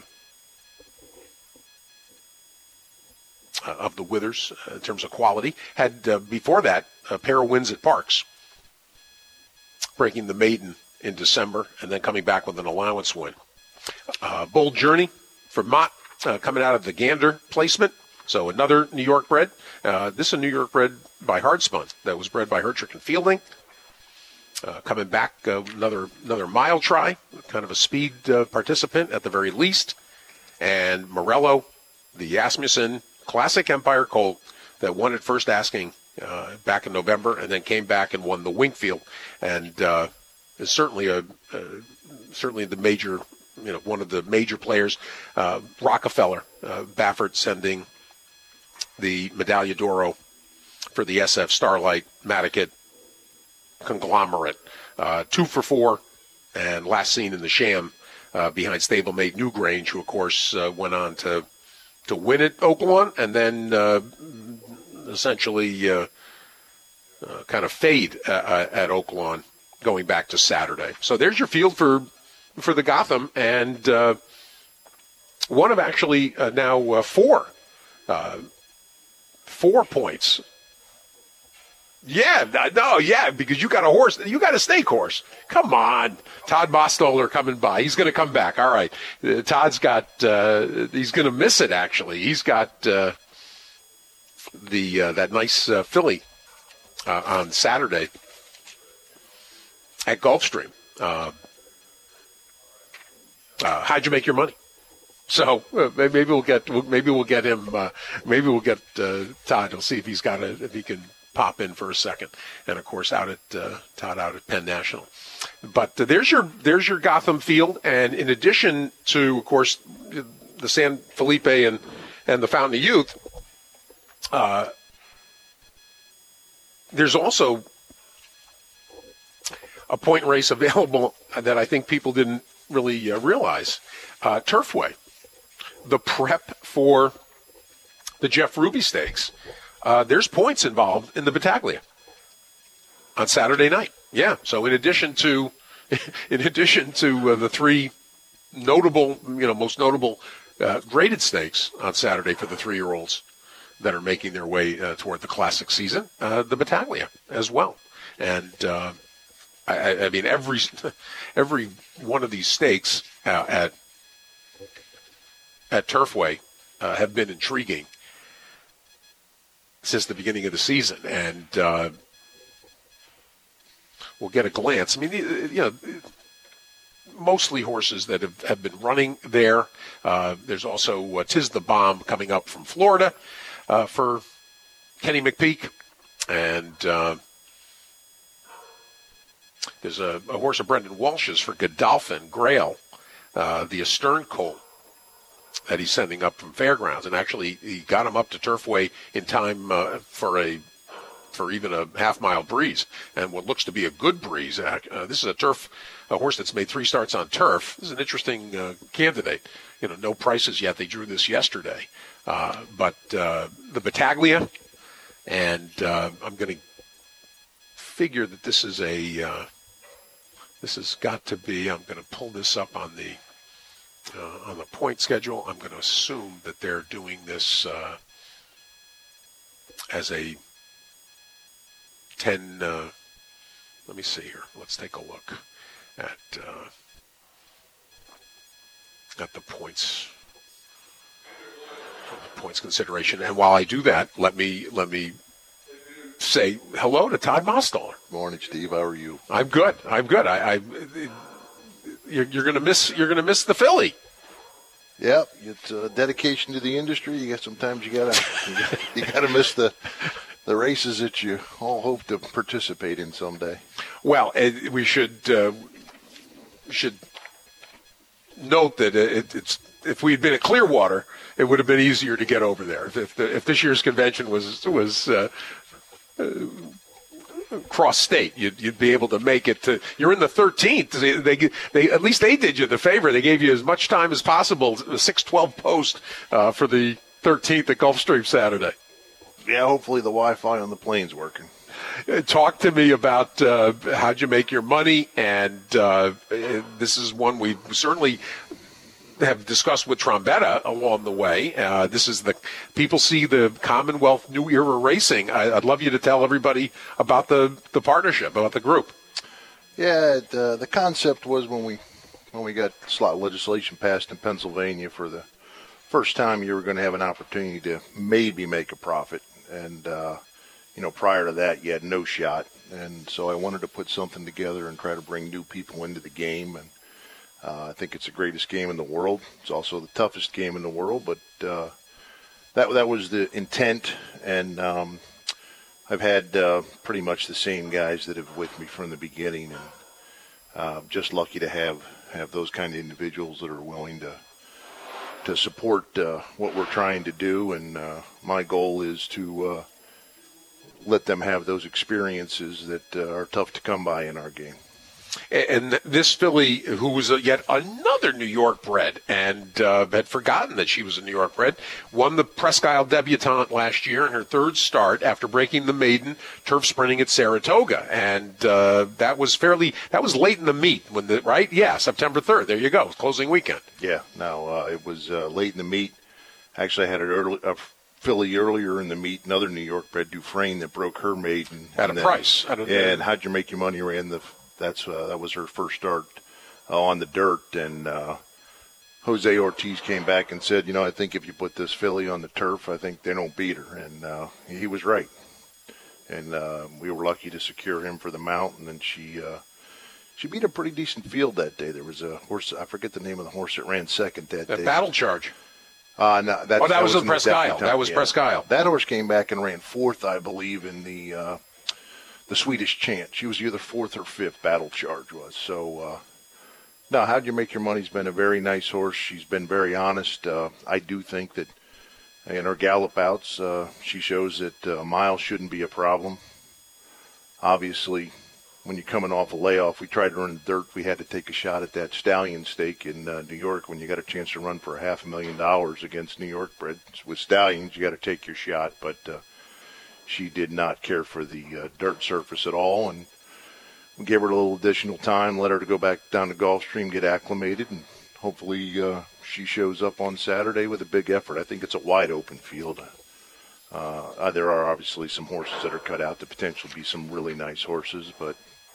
S1: Uh, of the Withers uh, in terms of quality. Had, uh, before that, a pair of wins at Parks, breaking the maiden in December and then coming back with an allowance win. Uh, Bold Journey for Mott uh, coming out of the Gander placement. So another New York bred. Uh, this is a New York bred by Hardspun that was bred by Hertrick and Fielding. Uh, coming back, uh, another another mile try, kind of a speed uh, participant at the very least. And Morello, the Asmussen Classic Empire colt that won at first asking uh, back in November, and then came back and won the Wingfield, and uh, is certainly a uh, certainly the major, you know, one of the major players. Uh, Rockefeller, uh, Baffert sending the Medaglia d'Oro for the S F Starlight Mataket conglomerate, uh, two for four, and last seen in the Sham uh, behind stablemate Newgrange, who of course uh, went on to. to win at Oaklawn, and then uh, essentially uh, uh, kind of fade uh, at Oaklawn going back to Saturday. So there's your field for for the Gotham, and uh, one of actually uh, now uh, four uh, four points. Yeah, no, yeah, because you got a horse, you got a snake horse. Come on, Todd Mostoller coming by. He's going to come back. All right, uh, Todd's got. Uh, he's going to miss it. Actually, he's got uh, the uh, that nice uh, filly uh, on Saturday at Gulfstream. Uh, uh, how'd you make your money? So uh, maybe we'll get maybe we'll get him. Uh, maybe we'll get uh, Todd. We'll see if he's got a if he can pop in for a second, and of course out at uh, Todd out at Penn National. But uh, there's your there's your Gotham field, and in addition to, of course, the San Felipe and and the Fountain of Youth, uh, there's also a point race available that I think people didn't really uh, realize. Uh, Turfway, the prep for the Jeff Ruby Stakes. Uh, there's points involved in the Battaglia on Saturday night. Yeah, so in addition to, in addition to uh, the three notable, you know, most notable uh, graded stakes on Saturday for the three-year-olds that are making their way uh, toward the Classic season, uh, the Battaglia as well. And uh, I, I mean, every every one of these stakes uh, at at Turfway uh, have been intriguing since the beginning of the season, and uh, we'll get a glance. I mean, you know, mostly horses that have, have been running there. Uh, there's also uh, Tiz the Bomb coming up from Florida uh, for Kenny McPeak, and uh, there's a, a horse of Brendan Walsh's for Godolphin Grail, uh, the Astern Colt that he's sending up from Fairgrounds, and actually he got him up to Turfway in time uh, for a for even a half mile breeze, and what looks to be a good breeze. Uh, this is a turf a horse that's made three starts on turf. This is an interesting uh, candidate. You know, no prices yet. They drew this yesterday, uh, but uh, the Battaglia, and uh, I'm going to figure that this is a uh, this has got to be. I'm going to pull this up on the. Uh, on the point schedule. I'm going to assume that they're doing this uh, as a ten. Uh, let me see here. Let's take a look at uh, at the points, the points consideration. And while I do that, let me let me say hello to Todd Mostoller.
S11: Morning, Steve. How are you?
S1: I'm good. I'm good. I. I You're, you're gonna miss. You're gonna miss the filly.
S11: Yep, it's a dedication to the industry. You got sometimes you gotta you gotta miss the the races that you all hope to participate in someday.
S1: Well, we should uh, should note that it, it's if we had been at Clearwater, it would have been easier to get over there. If if, the, if this year's convention was was. Uh, uh, cross state, you'd, you'd be able to make it to. You're in the thirteenth. They, they, they, at least they did you the favor. They gave you as much time as possible. six twelve post uh, for the thirteenth at Gulfstream Saturday.
S11: Yeah, hopefully the Wi-Fi on the plane's working.
S1: Uh, talk to me about uh, how'd you make your money, and uh, this is one we certainly have discussed with Trombetta along the way. Uh, this is the people see the Commonwealth New Era Racing. I, I'd love you to tell everybody about the, the partnership, about the group.
S11: Yeah, the, the concept was when we when we got slot legislation passed in Pennsylvania for the first time, you were going to have an opportunity to maybe make a profit, and uh, you know, prior to that, you had no shot. And so I wanted to put something together and try to bring new people into the game. And Uh, I think it's the greatest game in the world. It's also the toughest game in the world, but uh, that that was the intent. And um, I've had uh, pretty much the same guys that have with me from the beginning, and uh, just lucky to have, have those kind of individuals that are willing to to support uh, what we're trying to do. And uh, my goal is to uh, let them have those experiences that uh, are tough to come by in our game.
S1: And this filly, who was a, yet another New York bred, and uh, had forgotten that she was a New York bred, won the Presque Isle debutante last year in her third start after breaking the maiden turf sprinting at Saratoga, and uh, that was fairly that was late in the meet when the right, yeah, September third. There you go, closing weekend.
S11: Yeah, no, uh, it was uh, late in the meet. Actually, I had an early. Uh, filly earlier in the meet, another New York bred, Dufresne, that broke her maiden
S1: at a
S11: then,
S1: price. I don't know.
S11: And How'd You Make Your Money ran the. That's uh, that was her first start uh, on the dirt, and uh, Jose Ortiz came back and said, you know, I think if you put this filly on the turf, I think they don't beat her, and uh, he was right. And uh, we were lucky to secure him for the mount, and then she uh, she beat a pretty decent field that day. There was a horse, I forget the name of the horse that ran second that,
S1: that
S11: day.
S1: Battle Charge.
S11: Uh, no, that's,
S1: oh, that, that was,
S11: was
S1: in Presque Isle. That was
S11: yeah.
S1: Presque Isle.
S11: That horse came back and ran fourth, I believe, in the uh, the Swedish Chant. She was either fourth or fifth. Battle Charge was. So, uh, no, How'd You Make Your Money's been a very nice horse. She's been very honest. Uh, I do think that in her gallop outs, uh, she shows that a uh, mile shouldn't be a problem. Obviously, when you're coming off a layoff, we tried to run the dirt. We had to take a shot at that stallion stake in uh, New York. When you got a chance to run for a half a million dollars against New York breds with stallions, you got to take your shot. But uh, she did not care for the uh, dirt surface at all, and we gave her a little additional time, let her to go back down to Gulfstream, get acclimated, and hopefully uh, she shows up on Saturday with a big effort. I think it's a wide open field. Uh, there are obviously some horses that are cut out to potentially be some really nice horses, but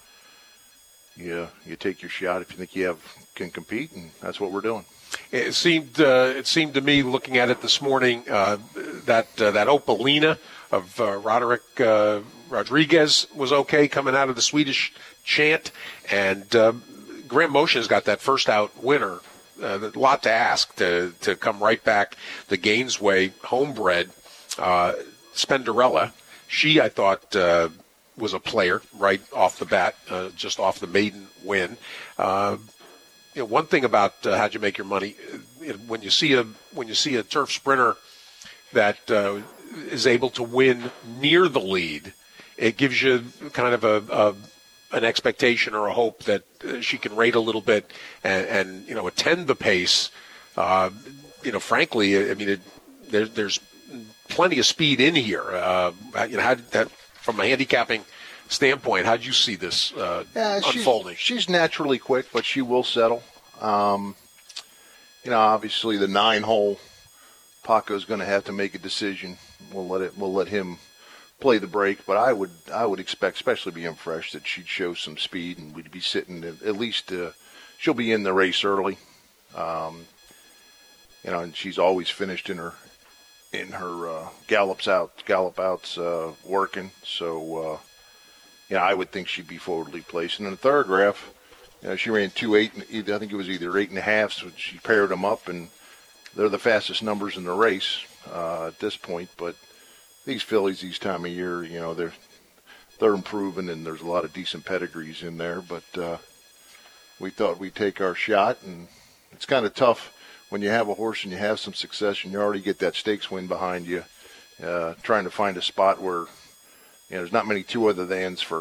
S11: yeah, you take your shot if you think you have can compete, and that's what we're doing.
S1: It seemed uh, it seemed to me, looking at it this morning, uh, that uh, that Opalina of uh, Roderick uh, Rodriguez was okay coming out of the Swedish Chant, and uh, Graham Motion's got that first out winner. Uh, a lot to ask to to come right back. The Gainesway homebred uh, Spenderella, she I thought. Uh, was a player right off the bat, uh, just off the maiden win. Uh, you know, one thing about uh, How'd You Make Your Money, you know, when you see a when you see a turf sprinter that uh, is able to win near the lead, it gives you kind of a, a an expectation or a hope that uh, she can rate a little bit and, and you know attend the pace. Uh, you know, frankly, I mean, it, there, there's plenty of speed in here. Uh, you know, how did that? From a handicapping standpoint, how do you see this uh,
S11: yeah, she's,
S1: unfolding?
S11: She's naturally quick, but she will settle. Um, you know, obviously the nine hole, Paco's going to have to make a decision. We'll let it. We'll let him play the break. But I would, I would expect, especially being fresh, that she'd show some speed and we'd be sitting at, at least. Uh, she'll be in the race early. Um, you know, and she's always finished in her. in her uh, gallops out, gallop outs uh, working. So, uh, you know, I would think she'd be forwardly placed. And in the Thorograph, you know, she ran two eight. I think it was either eight and a half. So she paired them up, and they're the fastest numbers in the race uh, at this point. But these fillies, these time of year, you know, they're they're improving, and there's a lot of decent pedigrees in there. But uh, we thought we'd take our shot, and it's kind of tough. When you have a horse and you have some success and you already get that stakes win behind you, uh, trying to find a spot where, you know, there's not many two other thans for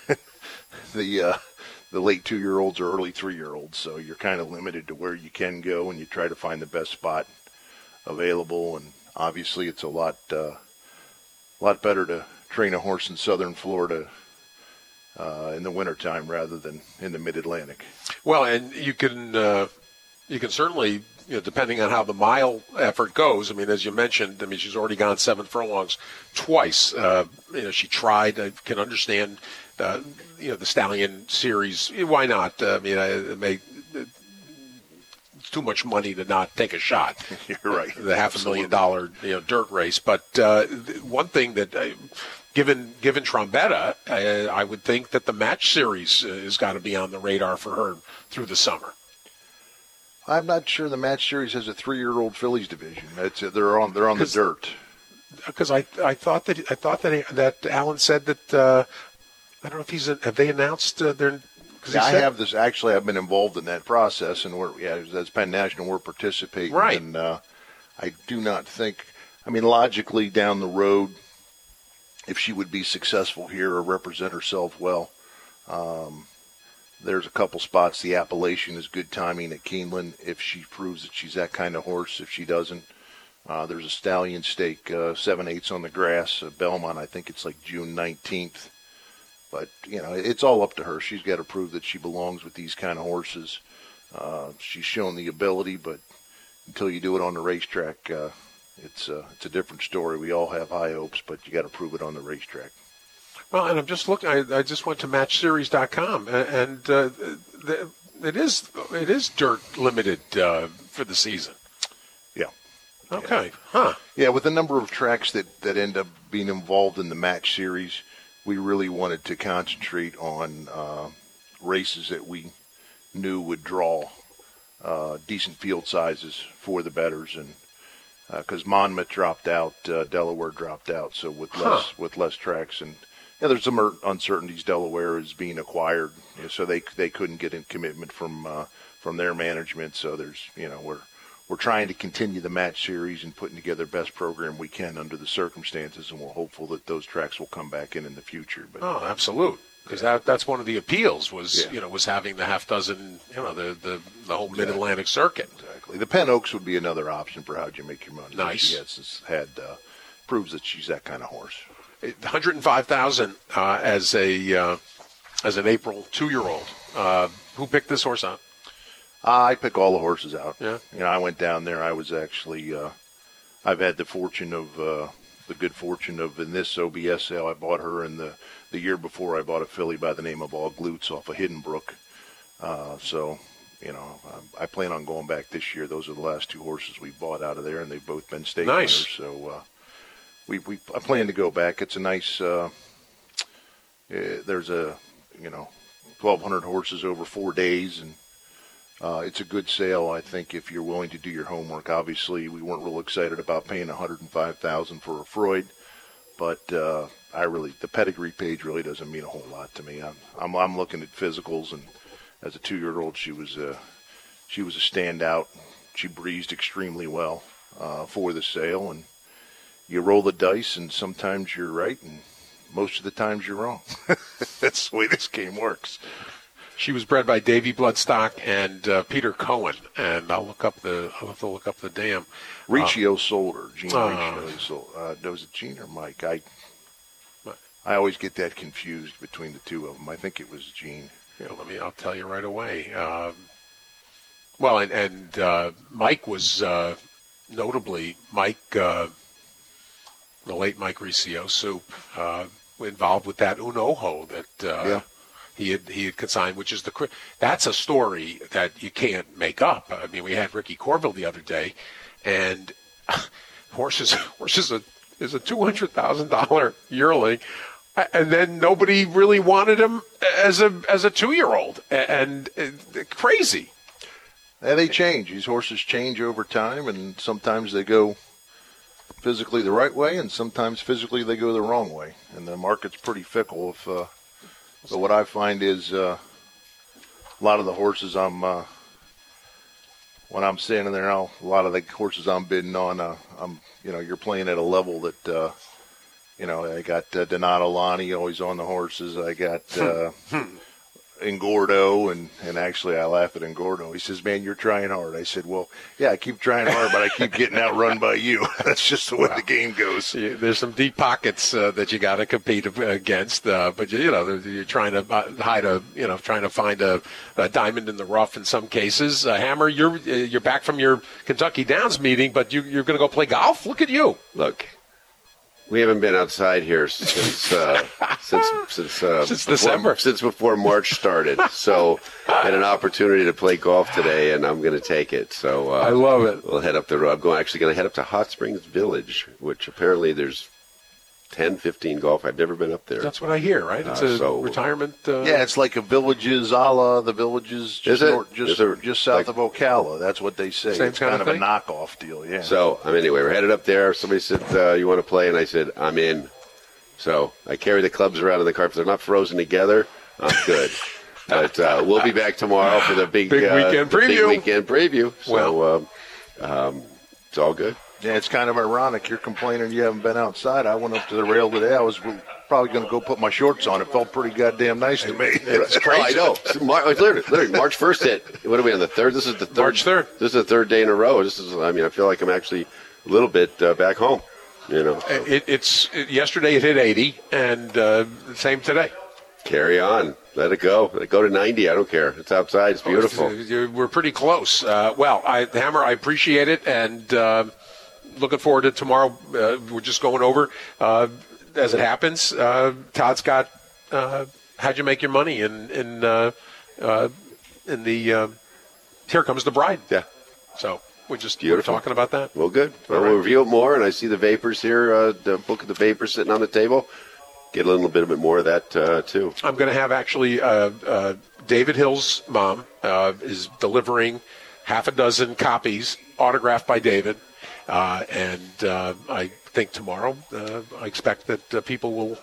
S11: the uh, the late two-year-olds or early three-year-olds. So you're kind of limited to where you can go, and you try to find the best spot available. And obviously it's a lot, uh, lot better to train a horse in southern Florida uh, in the wintertime rather than in the mid-Atlantic.
S1: Well, and you can uh, you can certainly, you know, depending on how the mile effort goes. I mean, as you mentioned, I mean, she's already gone seven furlongs twice. Uh, you know, she tried. I can understand, uh, you know, the Stallion Series. Why not? Uh, I mean, I, it may, it's too much money to not take a shot.
S11: You're right.
S1: The half a million dollar, you know, dirt race. But uh, one thing that, uh, given given Trombetta, uh, I would think that the Match Series uh, has got to be on the radar for her through the summer.
S11: I'm not sure the Match Series has a three-year-old fillies division. It's, uh, they're on they're on the dirt.
S1: Because I I thought that I thought that that Alan said that uh, I don't know if he's have they announced uh, their.
S11: Yeah, I have this. Actually, I've been involved in that process, and we're yeah as Penn National we're participating.
S1: Right.
S11: And uh, I do not think. I mean, logically down the road, if she would be successful here or represent herself well, um, there's a couple spots. The Appalachian is good timing at Keeneland if she proves that she's that kind of horse. If she doesn't, uh, there's a Stallion Stake, uh, seven eighths on the grass. Uh, Belmont, I think it's like June nineteenth. But, you know, it's all up to her. She's got to prove that she belongs with these kind of horses. Uh, she's shown the ability, but until you do it on the racetrack, uh, it's, uh, it's a different story. We all have high hopes, but you got to prove it on the racetrack.
S1: Well, and I'm just looking. I, I just went to match series dot com, and, and uh, the, it is it is dirt limited uh, for the season.
S11: Yeah.
S1: Okay. Huh.
S11: Yeah, with the number of tracks that, that end up being involved in the match series, we really wanted to concentrate on uh, races that we knew would draw uh, decent field sizes for the bettors, and because uh, Monmouth dropped out, uh, Delaware dropped out, so with less
S1: Huh.
S11: with less tracks, and yeah, there's some er- uncertainties. Delaware is being acquired, you know, so they they couldn't get a commitment from uh, from their management. So there's you know we're we're trying to continue the match series and putting together the best program we can under the circumstances, and we're hopeful that those tracks will come back in in the future. But
S1: Oh, absolute. Because that that's one of the appeals was
S11: Yeah.
S1: you know was having the half dozen you know the the, the whole Mid Atlantic circuit.
S11: exactly, the Penn Oaks would be another option for how'd you make your money.
S1: Nice.
S11: She has had uh, proves that she's that kind of horse.
S1: one hundred five thousand uh, as a uh, as an April two year old. Uh, who picked this horse out?
S11: I pick all the horses out.
S1: Yeah.
S11: You know, I went down there. I was actually, uh, I've had the fortune of, uh, the good fortune of, in this O B S sale, I bought her, and the, the year before I bought a filly by the name of All Glutes off of Hidden Brook. Uh, so, you know, I, I plan on going back this year. Those are the last two horses we bought out of there, and they've both been stake
S1: Nice.
S11: winners. So, uh, we, we, I plan to go back. It's a nice, uh, eh, there's a, you know, twelve hundred horses over four days, and Uh, it's a good sale, I think, if you're willing to do your homework. Obviously, we weren't real excited about paying one hundred five thousand dollars for a Freud, but uh, I really the pedigree page really doesn't mean a whole lot to me. I'm I'm, I'm looking at physicals, and as a two-year-old, she was a she was a standout. She breezed extremely well uh, for the sale, and you roll the dice, and sometimes you're right, and most of the times you're wrong. That's the way this game works.
S1: She was bred by Davy Bloodstock and uh, Peter Cohen, and I'll look up the I'll have to look up the dam.
S11: Riccio sold her. Gene
S1: Oh.
S11: Riccio sold. Uh, was it Gene or Mike? I I always get that confused between the two of them. I think it was Gene.
S1: Yeah, let me. I'll tell you right away. Um, well, and, and uh, Mike was uh, notably Mike, uh, the late Mike Riccio, Soup, uh, involved with that Unoho that. Uh,
S11: Yeah.
S1: He had he had consigned, which is the cri- that's a story that you can't make up. I mean, we had Ricky Corville the other day, and horses horses a, is a two hundred thousand dollar yearling, and then nobody really wanted him as a as a two year old, and, and crazy.
S11: And they change. These horses change over time, and sometimes they go physically the right way, and sometimes physically they go the wrong way. And the market's pretty fickle. If uh, but what I find is uh, a lot of the horses I'm uh, when I'm standing there, I'll, a lot of the horses I'm bidding on, uh, I'm you know you're playing at a level that uh, you know I got uh, Donato Lani always on the horses. I got uh, Engordo, and, and actually I laugh at Engordo. He says, "Man, you're trying hard." I said, "Well, yeah, I keep trying hard, but I keep getting outrun by you." That's just the way the game goes.
S1: You- There's some deep pockets uh, that you got to compete against, uh, but you, you know you're trying to uh, hide a you know trying to find a, a diamond in the rough in some cases. Uh, Hammer, you're uh, you're back from your Kentucky Downs meeting, but you, you're going to go play golf. Look at you. Look.
S12: We haven't been outside here since uh, since since uh,
S1: Since
S12: before,
S1: December.
S12: since before March started. So I had an opportunity to play golf today, and I'm going to take it. So uh,
S1: I love it.
S12: We'll head up the road. I'm going actually going to head up to Hot Springs Village, which apparently there's ten, fifteen golf. I've never been up there.
S1: That's what I hear, right? It's
S12: Uh,
S1: a
S12: so-
S1: retirement. Uh,
S11: Yeah, it's like a Villages a la the Villages just
S12: Is it?
S11: north, just,
S12: Is it
S11: just south
S12: like-
S11: of Ocala. That's what they say.
S1: Same
S11: it's
S1: kind
S11: kind
S1: of
S11: of,
S1: thing?
S11: a knockoff deal, yeah.
S12: So um, anyway, we're headed up there. Somebody said, uh, "You want to play?" And I said, "I'm in." So I carry the clubs around in the car. If they're not frozen together, I'm good. But uh, we'll be back tomorrow for the big,
S1: Big
S12: uh,
S1: weekend
S12: the big
S1: preview.
S12: weekend preview. So um, um, it's all good.
S11: Yeah, it's kind of ironic. You're complaining you haven't been outside. I went up to the rail today. I was probably going to go put my shorts on. It felt pretty goddamn nice to me.
S12: It's crazy. Oh, I know. Mar- literally, literally, March first hit. What are we on the third? This is the third.
S1: March third.
S12: This is the third day in a row. This is. I mean, I feel like I'm actually a little bit uh, back home. You know. So.
S1: It, it's it, yesterday it hit eighty, and uh, same today.
S12: Carry on. Let it go. Let it go to ninety. I don't care. It's outside. It's beautiful.
S1: Oh, we're pretty close. Uh, well, I, Hammer, I appreciate it, and uh, looking forward to tomorrow. Uh, we're just going over, uh, as it happens. Uh, Todd's got uh, How'd You Make Your Money in in uh, uh, in the uh, Here Comes the Bride.
S12: Yeah.
S1: So we're just
S12: beautiful.
S1: We're talking about that.
S12: Well, good. Well, right. We'll review it more, and I see the Vapors here. Uh, the book of the Vapors sitting on the table. Get a little bit, bit more of that, uh, too.
S1: I'm going to have actually uh, uh, David Hill's mom uh, is delivering half a dozen copies autographed by David. Uh, and uh, I think tomorrow, uh, I expect that uh, people will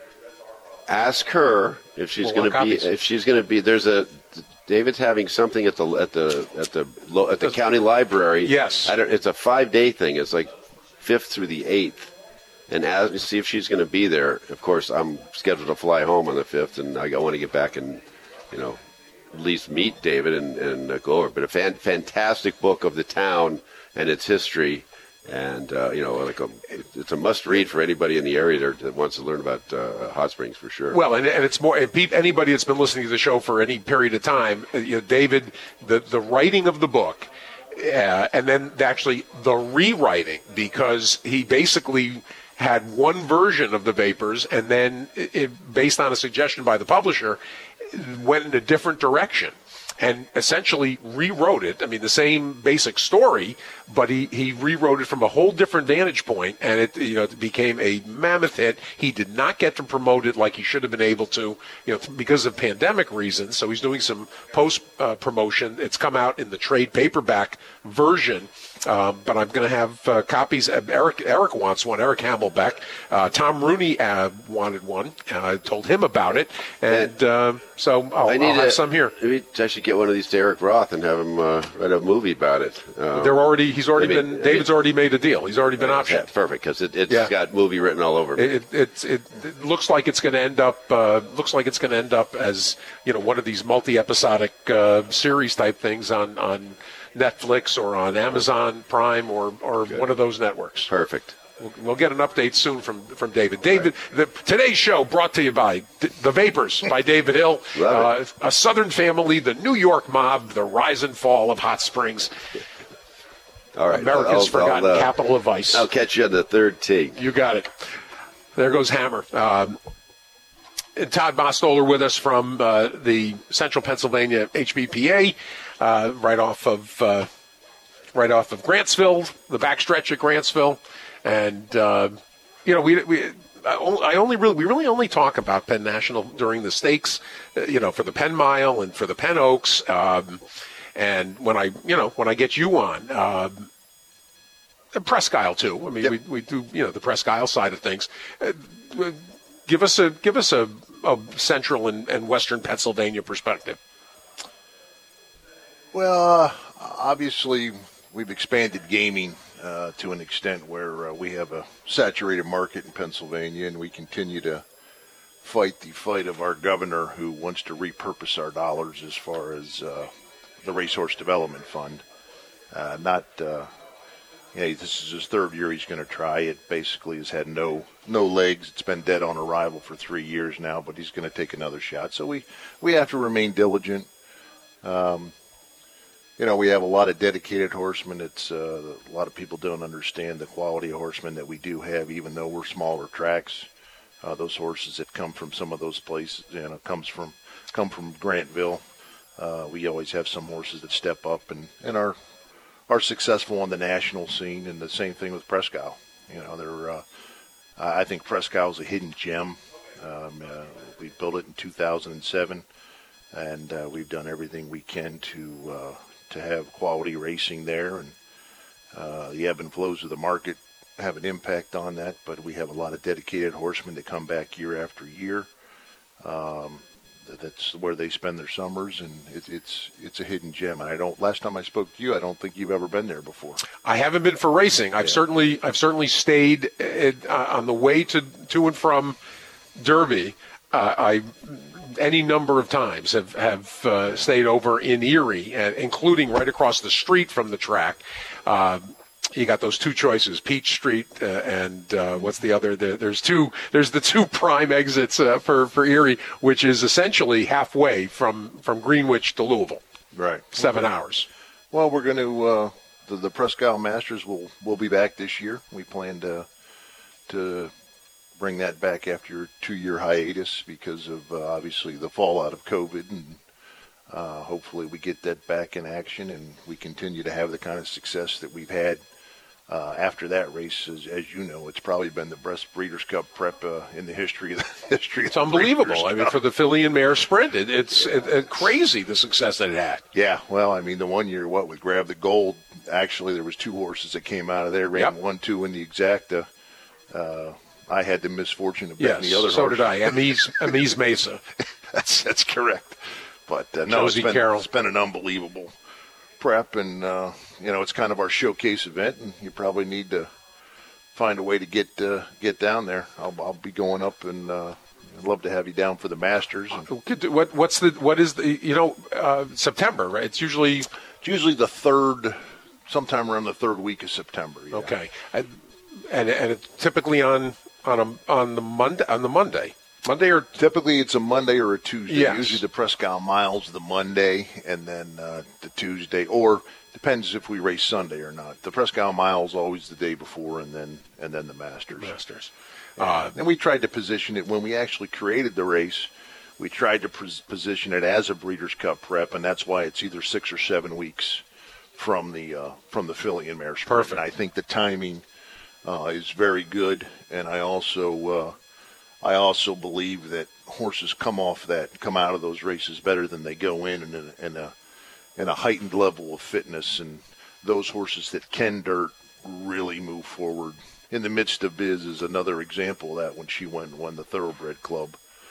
S12: ask her if she's going to be. If she's going to be, there's a David's having something at the at the at the at the county library.
S1: Yes,
S12: I don't, it's a five day thing. It's like fifth through the eighth. And ask me see if she's going to be there. Of course, I'm scheduled to fly home on the fifth, and I want to get back and, you know, at least meet David and, and uh, go over. But a fan, fantastic book of the town and its history, and uh, you know, like a, it's a must-read for anybody in the area that, that wants to learn about uh, Hot Springs for sure.
S1: Well, and, and it's more anybody that's been listening to the show for any period of time. You know, David, the the writing of the book. Uh, and then actually the rewriting, because he basically had one version of the Vapors, and then it, it, based on a suggestion by the publisher, went in a different direction and essentially rewrote it. I mean, the same basic story, but he, he rewrote it from a whole different vantage point, and it you know it became a mammoth hit. He did not get to promote it like he should have been able to, you know, because of pandemic reasons. So he's doing some post uh, promotion. It's come out in the trade paperback version. Um, but I'm going to have uh, copies. Eric Eric wants one. Eric Hamelbeck. Uh, Tom Rooney uh, wanted one. Uh, I told him about it, and uh, so I'll,
S12: I need
S1: I'll have
S12: a,
S1: some here.
S12: Maybe I should get one of these to Eric Roth and have him uh, write a movie about it. Um,
S1: They're already. He's already
S12: I mean,
S1: been. David's already made a deal. He's already been optioned.
S12: Yeah, perfect, because it, it's
S1: yeah.
S12: got movie written all over it.
S1: It, it, it, it looks like it's going to end up. Uh, looks like it's going to end up as you know one of these multi-episodic uh, series type things on on. Netflix or on Amazon Prime or, or one of those networks.
S12: Perfect.
S1: We'll, we'll get an update soon from, from David. David, the, today's show brought to you by D- The Vapors by David Hill. Uh, a Southern family, the New York mob, the rise and fall of Hot Springs.
S12: All right.
S1: America's
S12: I'll,
S1: forgotten
S12: I'll, uh,
S1: capital of vice.
S12: I'll catch you on the third tee.
S1: You got it. There goes Hammer. Um, and Todd Bostoller with us from uh, the Central Pennsylvania H B P A. Uh, right off of uh, right off of Grantsville, the backstretch at Grantsville, and uh, you know we we I only really we really only talk about Penn National during the stakes, uh, you know, for the Penn Mile and for the Penn Oaks, um, and when I you know when I get you on. Um, and Presque Isle too. I mean, yep. we we do you know the Presque Isle side of things. Uh, give us a give us a, a central and, and western Pennsylvania perspective.
S11: Well, uh, obviously, we've expanded gaming uh, to an extent where uh, we have a saturated market in Pennsylvania, and we continue to fight the fight of our governor who wants to repurpose our dollars as far as uh, the Racehorse Development Fund. Uh, not, uh, yeah, this is his third year he's going to try. It basically has had no no legs. It's been dead on arrival for three years now, but he's going to take another shot. So we, we have to remain diligent. Um, You know, we have a lot of dedicated horsemen. It's uh, a lot of people don't understand the quality of horsemen that we do have, even though we're smaller tracks. Uh, those horses that come from some of those places, you know, comes from come from Grantville. Uh, we always have some horses that step up and, and are are successful on the national scene. And the same thing with Presque Isle. You know, they're uh, I think Presque Isle is a hidden gem. Um, uh, we built it in two thousand seven, and uh, we've done everything we can to. Uh, to have quality racing there, and uh, the ebb and flows of the market have an impact on that, but we have a lot of dedicated horsemen that come back year after year. Um, that's where they spend their summers, and it, it's it's a hidden gem. And I don't. Last time I spoke to you, I don't think you've ever been there before.
S1: I haven't been for racing. I've yeah. certainly I've certainly stayed at, uh, on the way to to and from Derby, uh, I any number of times have have uh, stayed over in Erie, uh, including right across the street from the track. Uh, you got those two choices, Peach Street uh, and uh, what's the other? The, there's two. There's the two prime exits uh, for for Erie, which is essentially halfway from from Greenwich to Louisville.
S11: Right,
S1: seven
S11: okay.
S1: hours.
S11: Well, we're going to uh, the the Presque Isle Masters will will be back this year. We plan to to bring that back after a two-year hiatus because of uh, obviously the fallout of COVID, and uh, hopefully we get that back in action and we continue to have the kind of success that we've had uh, after that race. As, as you know, it's probably been the best Breeders' Cup prep uh, in the history of the history.
S1: It's unbelievable. I mean, for the filly and mare sprint, it, it's it, it crazy the success that it had.
S11: Yeah, well, I mean, the one year, what, with Grab the Gold, actually there was two horses that came out of there, ran
S1: Yep.
S11: one, two in the exacta. Uh, I had the misfortune of betting
S1: Yes,
S11: the other
S1: so
S11: horse.
S1: did I. Amise, Amise Mesa.
S11: that's that's correct. But uh, no, it's
S1: Josie
S11: been,
S1: Carroll.
S11: it's been an unbelievable prep, and uh, you know, it's kind of our showcase event, and you probably need to find a way to get uh, get down there. I'll, I'll be going up, and uh, I'd love to have you down for the Masters. And
S1: What what's the what is the you know uh, September, right? It's usually
S11: it's usually the third, sometime around the third week of September. Yeah.
S1: okay, and and, and it's typically on on a, on the Monday on the Monday. Monday or
S11: typically it's a Monday or a Tuesday.
S1: Yes.
S11: Usually the Presque Isle Miles the Monday, and then uh, the Tuesday, or depends if we race Sunday or not. The Presque Isle Miles always the day before, and then and then the Masters.
S1: Masters.
S11: Uh, and we tried to position it when we actually created the race. We tried to pos- position it as a Breeders' Cup prep, and that's why it's either six or seven weeks from the uh, from the filly and mare sprint.
S1: Perfect.
S11: And I think the timing uh, is very good, and I also. Uh, I also believe that horses come off that, come out of those races better than they go in, in a, in a, in a heightened level of fitness. And those horses that can dirt really move forward. In the Midst of Biz is another example of that when she went and won the Thoroughbred Club.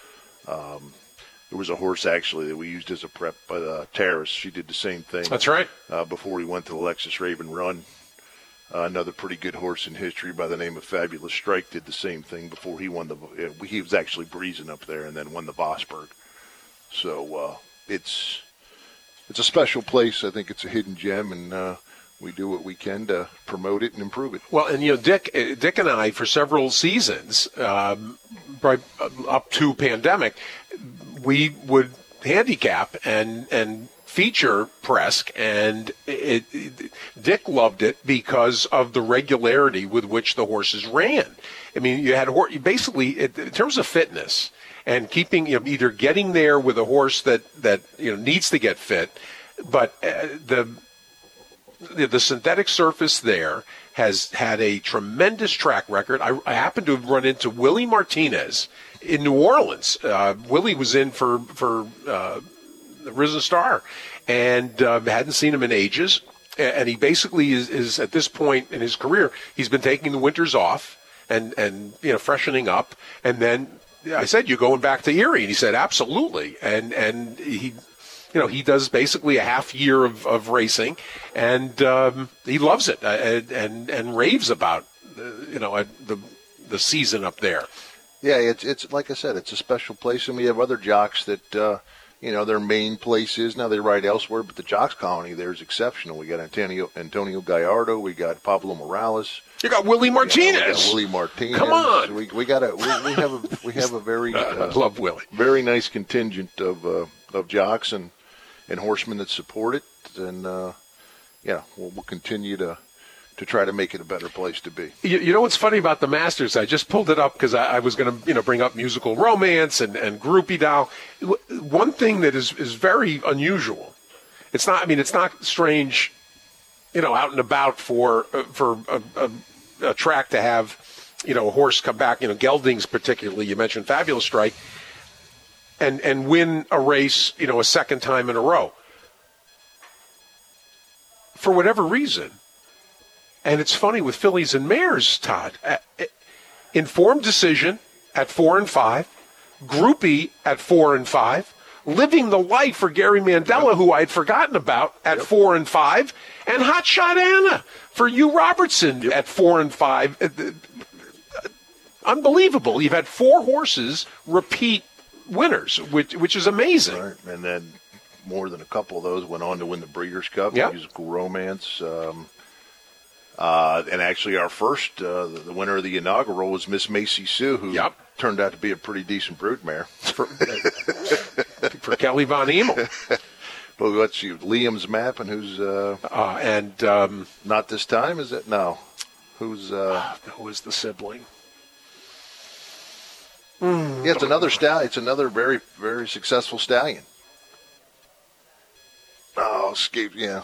S11: Um, there was a horse actually that we used as a prep, but uh, Terrace. She did the same thing.
S1: That's right.
S11: Uh, before he went to the Lexus Raven Run. Uh, another pretty good horse in history by the name of Fabulous Strike did the same thing before he won the. Uh, he was actually breezing up there and then won the Vosburg. So uh, it's it's a special place. I think it's a hidden gem, and uh, we do what we can to promote it and improve it.
S1: Well, and you know, Dick, Dick and I for several seasons, um, right up to pandemic, we would handicap and and. feature Presque, and it, it, Dick loved it because of the regularity with which the horses ran. I mean, you had you basically, it, in terms of fitness and keeping, you know, either getting there with a horse that, that you know needs to get fit, but uh, the, the the synthetic surface there has had a tremendous track record. I, I happened to have run into Willie Martinez in New Orleans. Uh, Willie was in for for. Uh, the Risen Star, and uh, hadn't seen him in ages. And he basically is, is, at this point in his career, he's been taking the winters off and, and you know, freshening up. And then I said, "You going back to Erie?" And he said, "Absolutely." And and he, you know, he does basically a half year of, of racing, and um, he loves it and and, and raves about, uh, you know, the the season up there.
S11: Yeah, it's it's like I said, it's a special place, and we have other jocks that. Uh, You know, their main place is, now they ride elsewhere, but the Jocks Colony there is exceptional. We got Antonio Antonio Gallardo, we got Pablo Morales.
S1: You got Willie Martinez.
S11: You know, we got Willie Martinez.
S1: Come on.
S11: We we got a we, we have a we have a very uh,
S1: I love Willie.
S11: Very nice contingent of uh, of jocks and, and horsemen that support it, and uh, yeah, we'll, we'll continue to. to try to make it a better place to be.
S1: You, you know what's funny about the Masters? I just pulled it up because I, I was going to, you know, bring up Musical Romance and, and Groupie Doll. One thing that is, is very unusual. It's not. I mean, it's not strange, you know, out and about for for a, a, a track to have, you know, a horse come back. You know, Geldings particularly. You mentioned Fabulous Strike, and and win a race, you know, a second time in a row. For whatever reason. And it's funny with fillies and mares, Todd. Uh, informed decision at four and five, Groupie at four and five, Living the Life for Gary Mandela, yep. who I had forgotten about, at yep. four and five, and Hot Shot Anna for Hugh Robertson yep. at four and five. unbelievable. You've had four horses repeat winners, which which is amazing.
S11: Right. And then more than a couple of those went on to win the Breeders' Cup,
S1: yep.
S11: Musical Romance. Um, uh, and actually our first, uh, the, the winner of the inaugural was Miss Macy Sue, who
S1: yep.
S11: turned out to be a pretty decent broodmare.
S1: For, for Kelly Von Emel.
S11: Well, what's you, Liam's Map, and who's... Uh,
S1: uh, and... Um,
S11: not this time, is it? No. Who's... Uh,
S1: who is the sibling?
S11: Yeah, it's another stallion. It's another very, very successful stallion. Oh, escape! Yeah,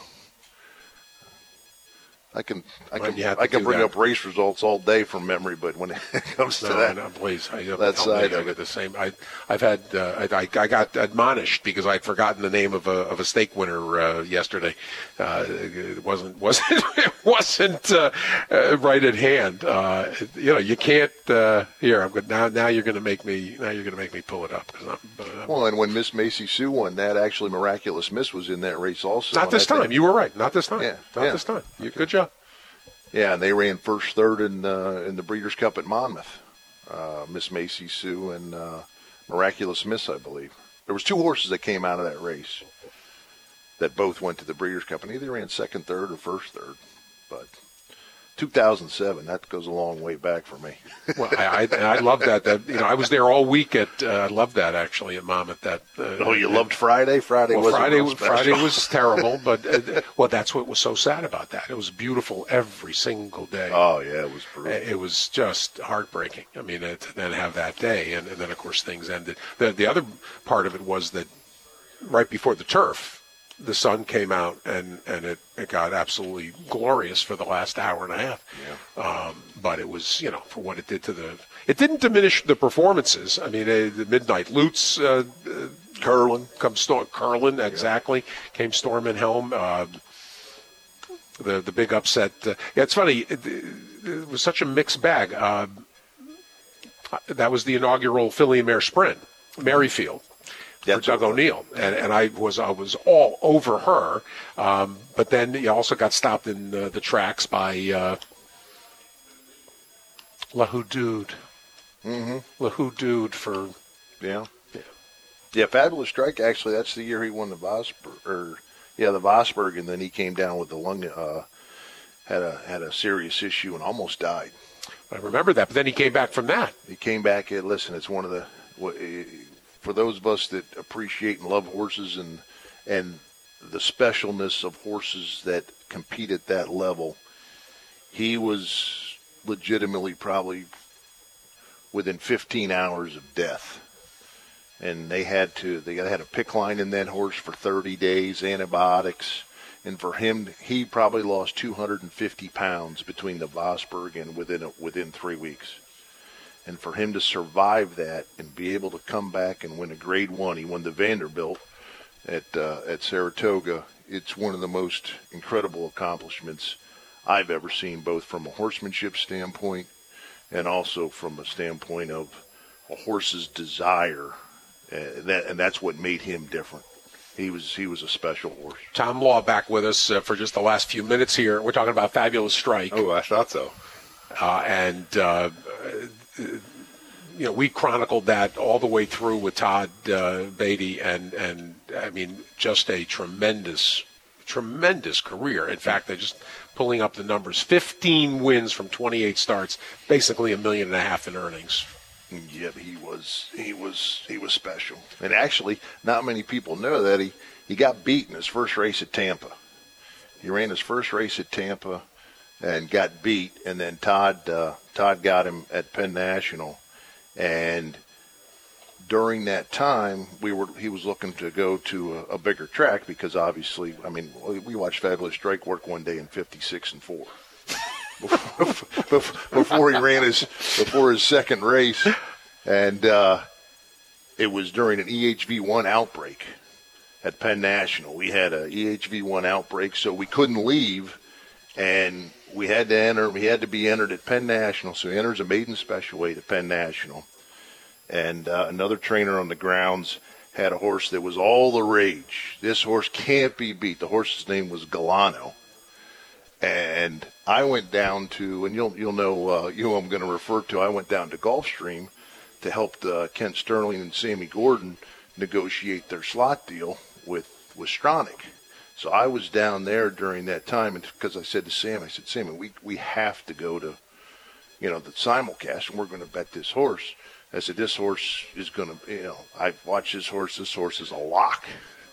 S11: I can, I can, I can bring
S1: that.
S11: up race results all day from memory, but when it comes to
S1: no,
S11: that,
S1: no, please, I,
S11: that side
S1: I
S11: of
S1: got
S11: it.
S1: the same. I, I've had, uh, I, I got admonished because I'd forgotten the name of a of a stake winner uh, yesterday. Uh, it wasn't wasn't it wasn't uh, uh, right at hand. Uh, you know, you can't. Uh, here, I'm good. Now, now you're going to make me. Now you're going to make me pull it up. Cause I'm, uh,
S11: well, and when Miss Macy Sue won that, actually, Miraculous Miss was in that race also.
S1: Not this time. Thing. You were right. Not this time.
S11: Yeah,
S1: not
S11: yeah.
S1: this time. You, good job.
S11: Yeah, and they ran first, third in uh, in the Breeders' Cup at Monmouth. Uh, Miss Macy Sue and uh, Miraculous Miss, I believe. There was two horses that came out of that race that both went to the Breeders' Cup, and either ran second, third, or first, third. But two thousand seven, that goes a long way back for me.
S1: Well, I, I, I love that. That you know, I was there all week at. Uh, I love that actually at Monmouth. That. Uh,
S11: oh, you loved Friday. Friday
S1: well,
S11: was
S1: Friday. Friday was terrible, but uh, well, that's what was so sad about that. It was beautiful every single day.
S11: Oh yeah, it was brutal.
S1: It was just heartbreaking. I mean, uh, to then have that day, and, and then of course things ended. The the other part of it was that right before the turf, the sun came out, and, and it, it got absolutely glorious for the last hour and a half.
S11: Yeah.
S1: Um, but it was, you know, for what it did to the – it didn't diminish the performances. I mean, uh, the Midnight Lutes, uh, uh, Curlin, come storm, Curlin, exactly, yeah. came storming home. Uh, the the big upset. Uh, yeah, it's funny. It, it was such a mixed bag. Uh, that was the inaugural Filly and Mare Sprint, Merrifield. For Doug O'Neill, and, and I was I was all over her, um, but then he also got stopped in uh, the tracks by uh, La Houdude.
S11: Mm-hmm.
S1: La Houdude for
S11: yeah, yeah, yeah. Fabulous Strike. Actually, that's the year he won the Vosburg, or yeah, the Vosburg, and then he came down with the lung, uh, had a had a serious issue and almost died.
S1: I remember that, but then he came back from that.
S11: He came back. And listen, it's one of the. For those of us that appreciate and love horses and and the specialness of horses that compete at that level, he was legitimately probably within fifteen hours of death. And they had to they had a pick line in that horse for thirty days, antibiotics, and for him, he probably lost two hundred fifty pounds between the Vosburg and within a, within three weeks. And for him to survive that and be able to come back and win a Grade One, he won the Vanderbilt at uh, at Saratoga. It's one of the most incredible accomplishments I've ever seen, both from a horsemanship standpoint and also from a standpoint of a horse's desire. Uh, that, and that's what made him different. He was he was a special horse.
S1: Tom Law back with us uh, for just the last few minutes here. We're talking about Fabulous Strike.
S13: Oh, I thought so.
S1: Uh, and. Uh, You know, we chronicled that all the way through with Todd uh, Beatty, and, and I mean, just a tremendous, tremendous career. In fact, they're just pulling up the numbers. fifteen wins from twenty-eight starts, basically a million and a half in earnings.
S11: Yeah, he was he was he was special. And actually, not many people know that he, he got beat in his first race at Tampa. He ran his first race at Tampa and got beat, and then Todd uh, Todd got him at Penn National, and during that time we were he was looking to go to a, a bigger track because obviously, I mean, we watched Fabulous Strike work one day in fifty-six and four before he ran his before his second race, and uh, it was during an E H V one outbreak at Penn National. We had a E H V one outbreak, so we couldn't leave, and we had to enter. We had to be entered at Penn National, so he enters a maiden special weight at Penn National. And uh, another trainer on the grounds had a horse that was all the rage. This horse can't be beat. The horse's name was Galano. And I went down to, and you'll you'll know uh, you know who I'm going to refer to. I went down to Gulfstream to help uh, Kent Sterling and Sammy Gordon negotiate their slot deal with with Stronach. So I was down there during that time, and because I said to Sam, I said, Sammy, we we have to go to, you know, the simulcast, and we're going to bet this horse. I said, this horse is going to, you know, I've watched this horse. This horse is a lock.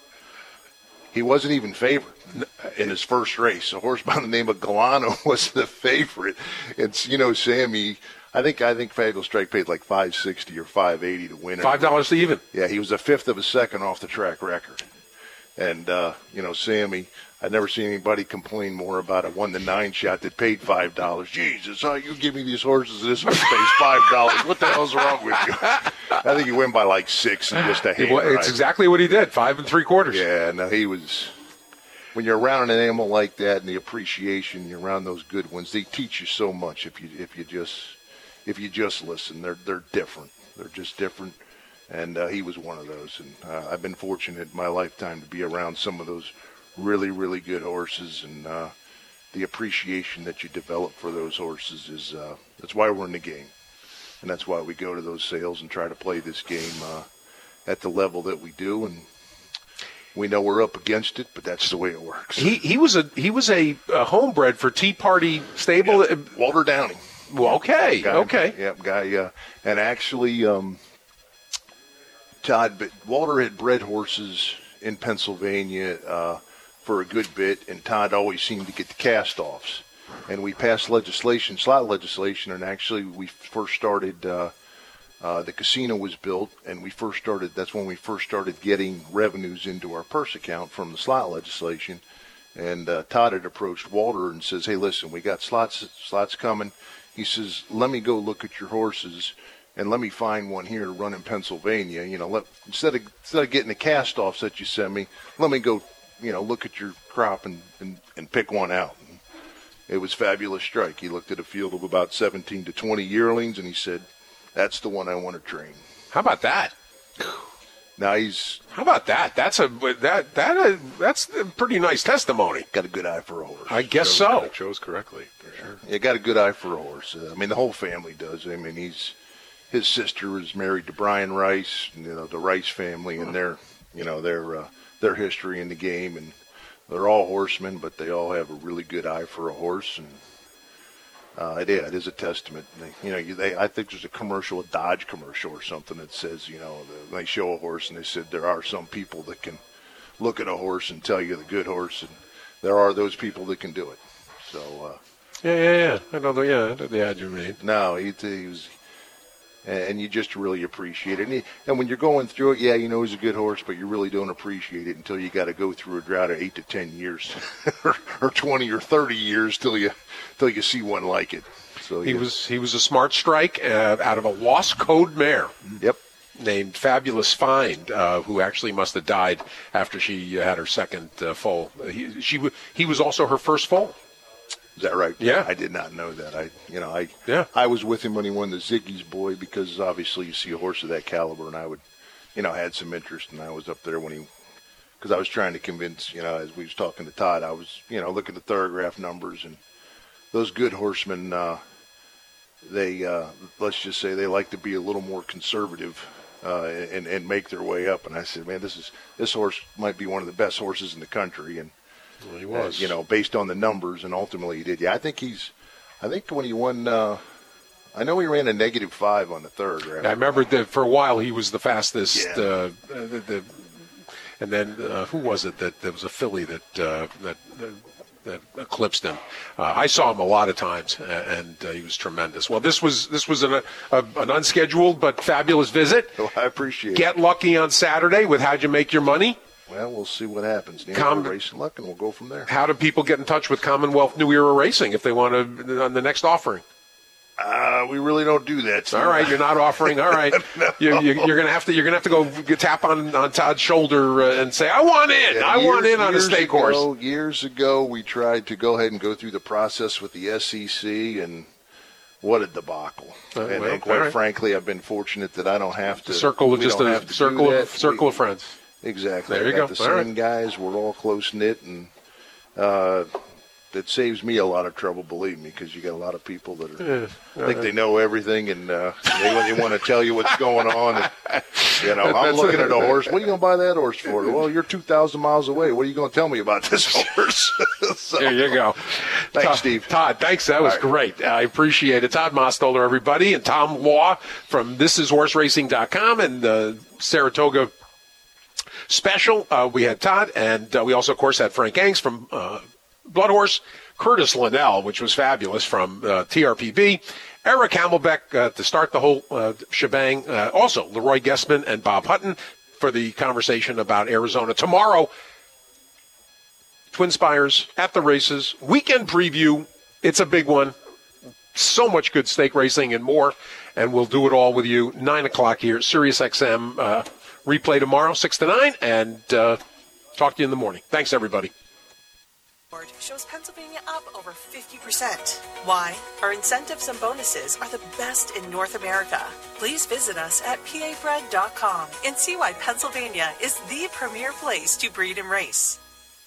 S11: He wasn't even favored in his first race. A horse by the name of Galano was the favorite. It's, you know, Sammy, I think I think Fabulous Strike paid like five sixty or five eighty to win it.
S1: Five dollars to even.
S11: Yeah, he was a fifth of a second off the track record. And, uh, you know, Sammy, I've never seen anybody complain more about a one to nine shot that paid five dollars. Jesus, how you give me these horses, this horse pays five dollars. What the hell's wrong with you? I think he went by like six and just a hand.
S1: Well, it's exactly what he did, five and three quarters.
S11: Yeah, no, he was. When you're around an animal like that and the appreciation, you're around those good ones, they teach you so much if you if you just if you just listen. They're they're different. They're just different. And uh, he was one of those. And uh, I've been fortunate in my lifetime to be around some of those really, really good horses. And uh, the appreciation that you develop for those horses is uh, that's why we're in the game. And that's why we go to those sales and try to play this game uh, at the level that we do. And we know we're up against it, but that's the way it works.
S1: He he was a he was a, a homebred for Tea Party Stable.
S11: Yeah, Walter Downing.
S1: Well, okay,
S11: guy,
S1: okay.
S11: Yep, guy. Uh, and actually, um, Todd, but Walter had bred horses in Pennsylvania uh, for a good bit, and Todd always seemed to get the cast-offs. And we passed legislation, slot legislation, and actually we first started, uh, uh, the casino was built, and we first started, that's when we first started getting revenues into our purse account from the slot legislation. And uh, Todd had approached Walter and says, hey, listen, we got slots, slots coming. He says, let me go look at your horses, and let me find one here to run in Pennsylvania. You know, let, instead of instead of getting the cast-offs that you send me, let me go, you know, look at your crop and, and, and pick one out. And it was Fabulous Strike. He looked at a field of about seventeen to twenty yearlings, and he said, that's the one I want to train.
S1: How about that?
S11: Now he's.
S1: How about that? That's a that that uh, that's a pretty nice testimony.
S11: Got a good eye for a horse.
S1: I guess
S11: chose,
S1: so.
S11: Chose correctly for sure. Yeah, got a good eye for a horse. Uh, I mean, the whole family does. I mean, he's his sister is married to Brian Rice. You know, the Rice family and their you know their uh, their history in the game, and they're all horsemen, but they all have a really good eye for a horse. And uh, it, yeah, it is a testament. They, you know, you, they, I think there's a commercial, a Dodge commercial or something that says, you know, the, they show a horse and they said there are some people that can look at a horse and tell you the good horse, and there are those people that can do it. So uh,
S1: yeah, yeah, yeah. I know the yeah, I know the ad you made.
S11: No, he, he was. And you just really appreciate it. And, he, and when you're going through it, yeah, you know he's a good horse, but you really don't appreciate it until you got to go through a drought of eight to ten years, or, or twenty or thirty years till you till you see one like it. So
S1: he
S11: yeah.
S1: was he was a smart strike uh, out of a lost code mare.
S11: Yep.
S1: Named Fabulous Find, uh, who actually must have died after she had her second uh, foal. He she he was also her first foal.
S11: Is that right?
S1: Yeah.
S11: I did not know that. I, you know, I,
S1: yeah.
S11: I was with him when he won the Ziggy's Boy, because obviously you see a horse of that caliber, and I would, you know, had some interest, and I was up there when he, because I was trying to convince, you know, as we was talking to Todd, I was, you know, looking at the Thorograph numbers, and those good horsemen, uh, they, uh, let's just say they like to be a little more conservative uh, and, and make their way up. And I said, man, this is this horse might be one of the best horses in the country, and
S1: well, he was,
S11: uh, you know, based on the numbers, and ultimately he did. Yeah, I think he's, I think when he won, uh, I know he ran a negative five on the third. Right?
S1: I remember that for a while he was the fastest.
S11: Yeah.
S1: Uh, the, the, and then uh, who was it that there was a filly that uh, that, that that eclipsed him? Uh, I saw him a lot of times, and uh, he was tremendous. Well, this was this was an, a, an unscheduled but fabulous visit.
S11: Oh, I appreciate
S1: Get
S11: it.
S1: Get lucky on Saturday with How'd You Make Your Money?
S11: Well, we'll see what happens.
S1: Com-
S11: Racing Luck, and we'll go from there.
S1: How do people get in touch with Commonwealth New Era Racing if they want to on the next offering?
S11: Uh, we really don't do that. Steve.
S1: All right, you're not offering. All right,
S11: no.
S1: you, you, you're gonna have to. You're gonna have to go tap on, on Todd's shoulder uh, and say, "I want in.
S11: Yeah,
S1: I
S11: years,
S1: want in on a stake
S11: ago,
S1: horse."
S11: Years ago, we tried to go ahead and go through the process with the S E C, and what a debacle.
S1: Uh,
S11: and,
S1: well,
S11: and quite
S1: right.
S11: frankly, I've been fortunate that I don't have to.
S1: Circle of just a circle of circle
S11: we,
S1: of friends.
S11: Exactly.
S1: There you
S11: I got
S1: go.
S11: The
S1: all
S11: same
S1: right.
S11: guys. We're all close knit, and uh, It saves me a lot of trouble, believe me, because you got a lot of people that are,
S1: Yeah.
S11: think they know everything, and uh, they, they want to tell you what's going on. And, you know, I'm
S1: That's-
S11: looking at a horse. What are you going to buy that horse for? Well, you're two thousand miles away. What are you going to tell me about this horse? So,
S1: There you go.
S11: Thanks,
S1: Todd,
S11: Steve.
S1: Todd, thanks. That was
S11: All right.
S1: great. I appreciate it. Todd Mostoller, everybody, and Tom Law from this is horse racing dot com and the Saratoga special. Uh, we had Todd, and uh, we also, of course, had Frank Angs from uh, Blood Horse, Curtis Linnell, which was fabulous, from uh, T R P B, Eric Hamelbeck uh, to start the whole uh, shebang. Uh, also, Leroy Guessman and Bob Hutton for the conversation about Arizona. Tomorrow, Twin Spires at the races, weekend preview. It's a big one. So much good stake racing and more, and we'll do it all with you. nine o'clock here, Sirius X M. Uh, replay tomorrow, six to nine, and uh, talk to you in the morning. Thanks, everybody.
S5: Shows Pennsylvania up over fifty percent. Why? Our incentives and bonuses are the best in North America. Please visit us at P A bred dot com and see why Pennsylvania is the premier place to breed and race.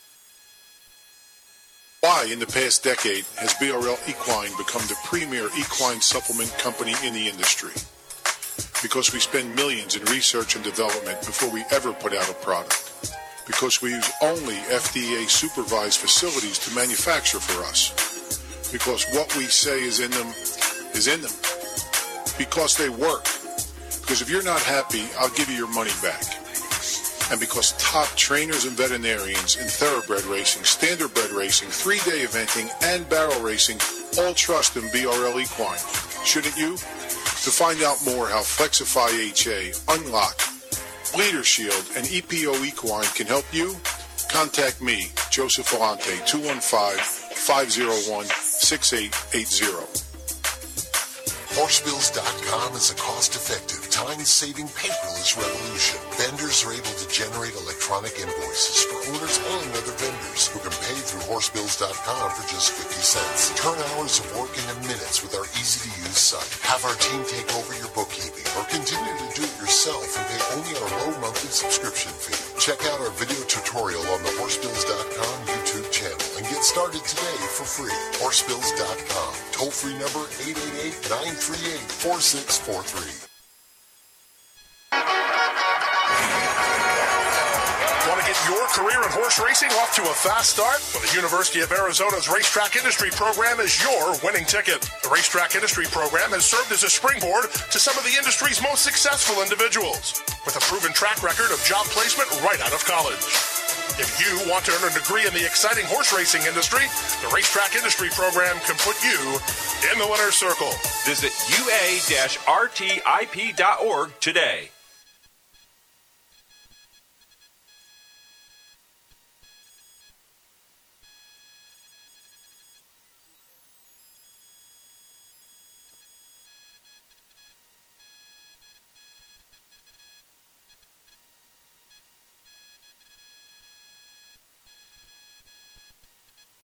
S6: Why, in the past decade, has B R L Equine become the premier equine supplement company in the industry? Because we spend millions in research and development before we ever put out a product. Because we use only F D A-supervised facilities to manufacture for us. Because what we say is in them is in them. Because they work. Because if you're not happy, I'll give you your money back. And because top trainers and veterinarians in thoroughbred racing, standardbred racing, three-day eventing, and barrel racing all trust in B R L Equine. Shouldn't you? To find out more how Flexify H A, Unlock, Leader Shield, and E P O Equine can help you, contact me, Joseph Volante, two one five, five oh one, six eight eight zero.
S7: horse bills dot com is a cost-effective, time-saving paperless revolution. Vendors are able to generate electronic invoices for owners and other vendors who can pay through horse bills dot com for just fifty cents. Turn hours of work into minutes with our easy-to-use site. Have our team take over your bookkeeping or continue to do it yourself and pay only our low monthly subscription fee. Check out our video tutorial on the horse bills dot com YouTube channel and get started today for free. horse bills dot com. Toll-free number eight eight eight, nine three eight, four six four three.
S8: Want to get your career in horse racing off to a fast start? Well, the University of Arizona's Racetrack Industry Program is your winning ticket. The Racetrack Industry Program has served as a springboard to some of the industry's most successful individuals, with a proven track record of job placement right out of college. If you want to earn a degree in the exciting horse racing industry, the Racetrack Industry Program can put you in the winner's circle.
S9: Visit U A R T I P dot org today.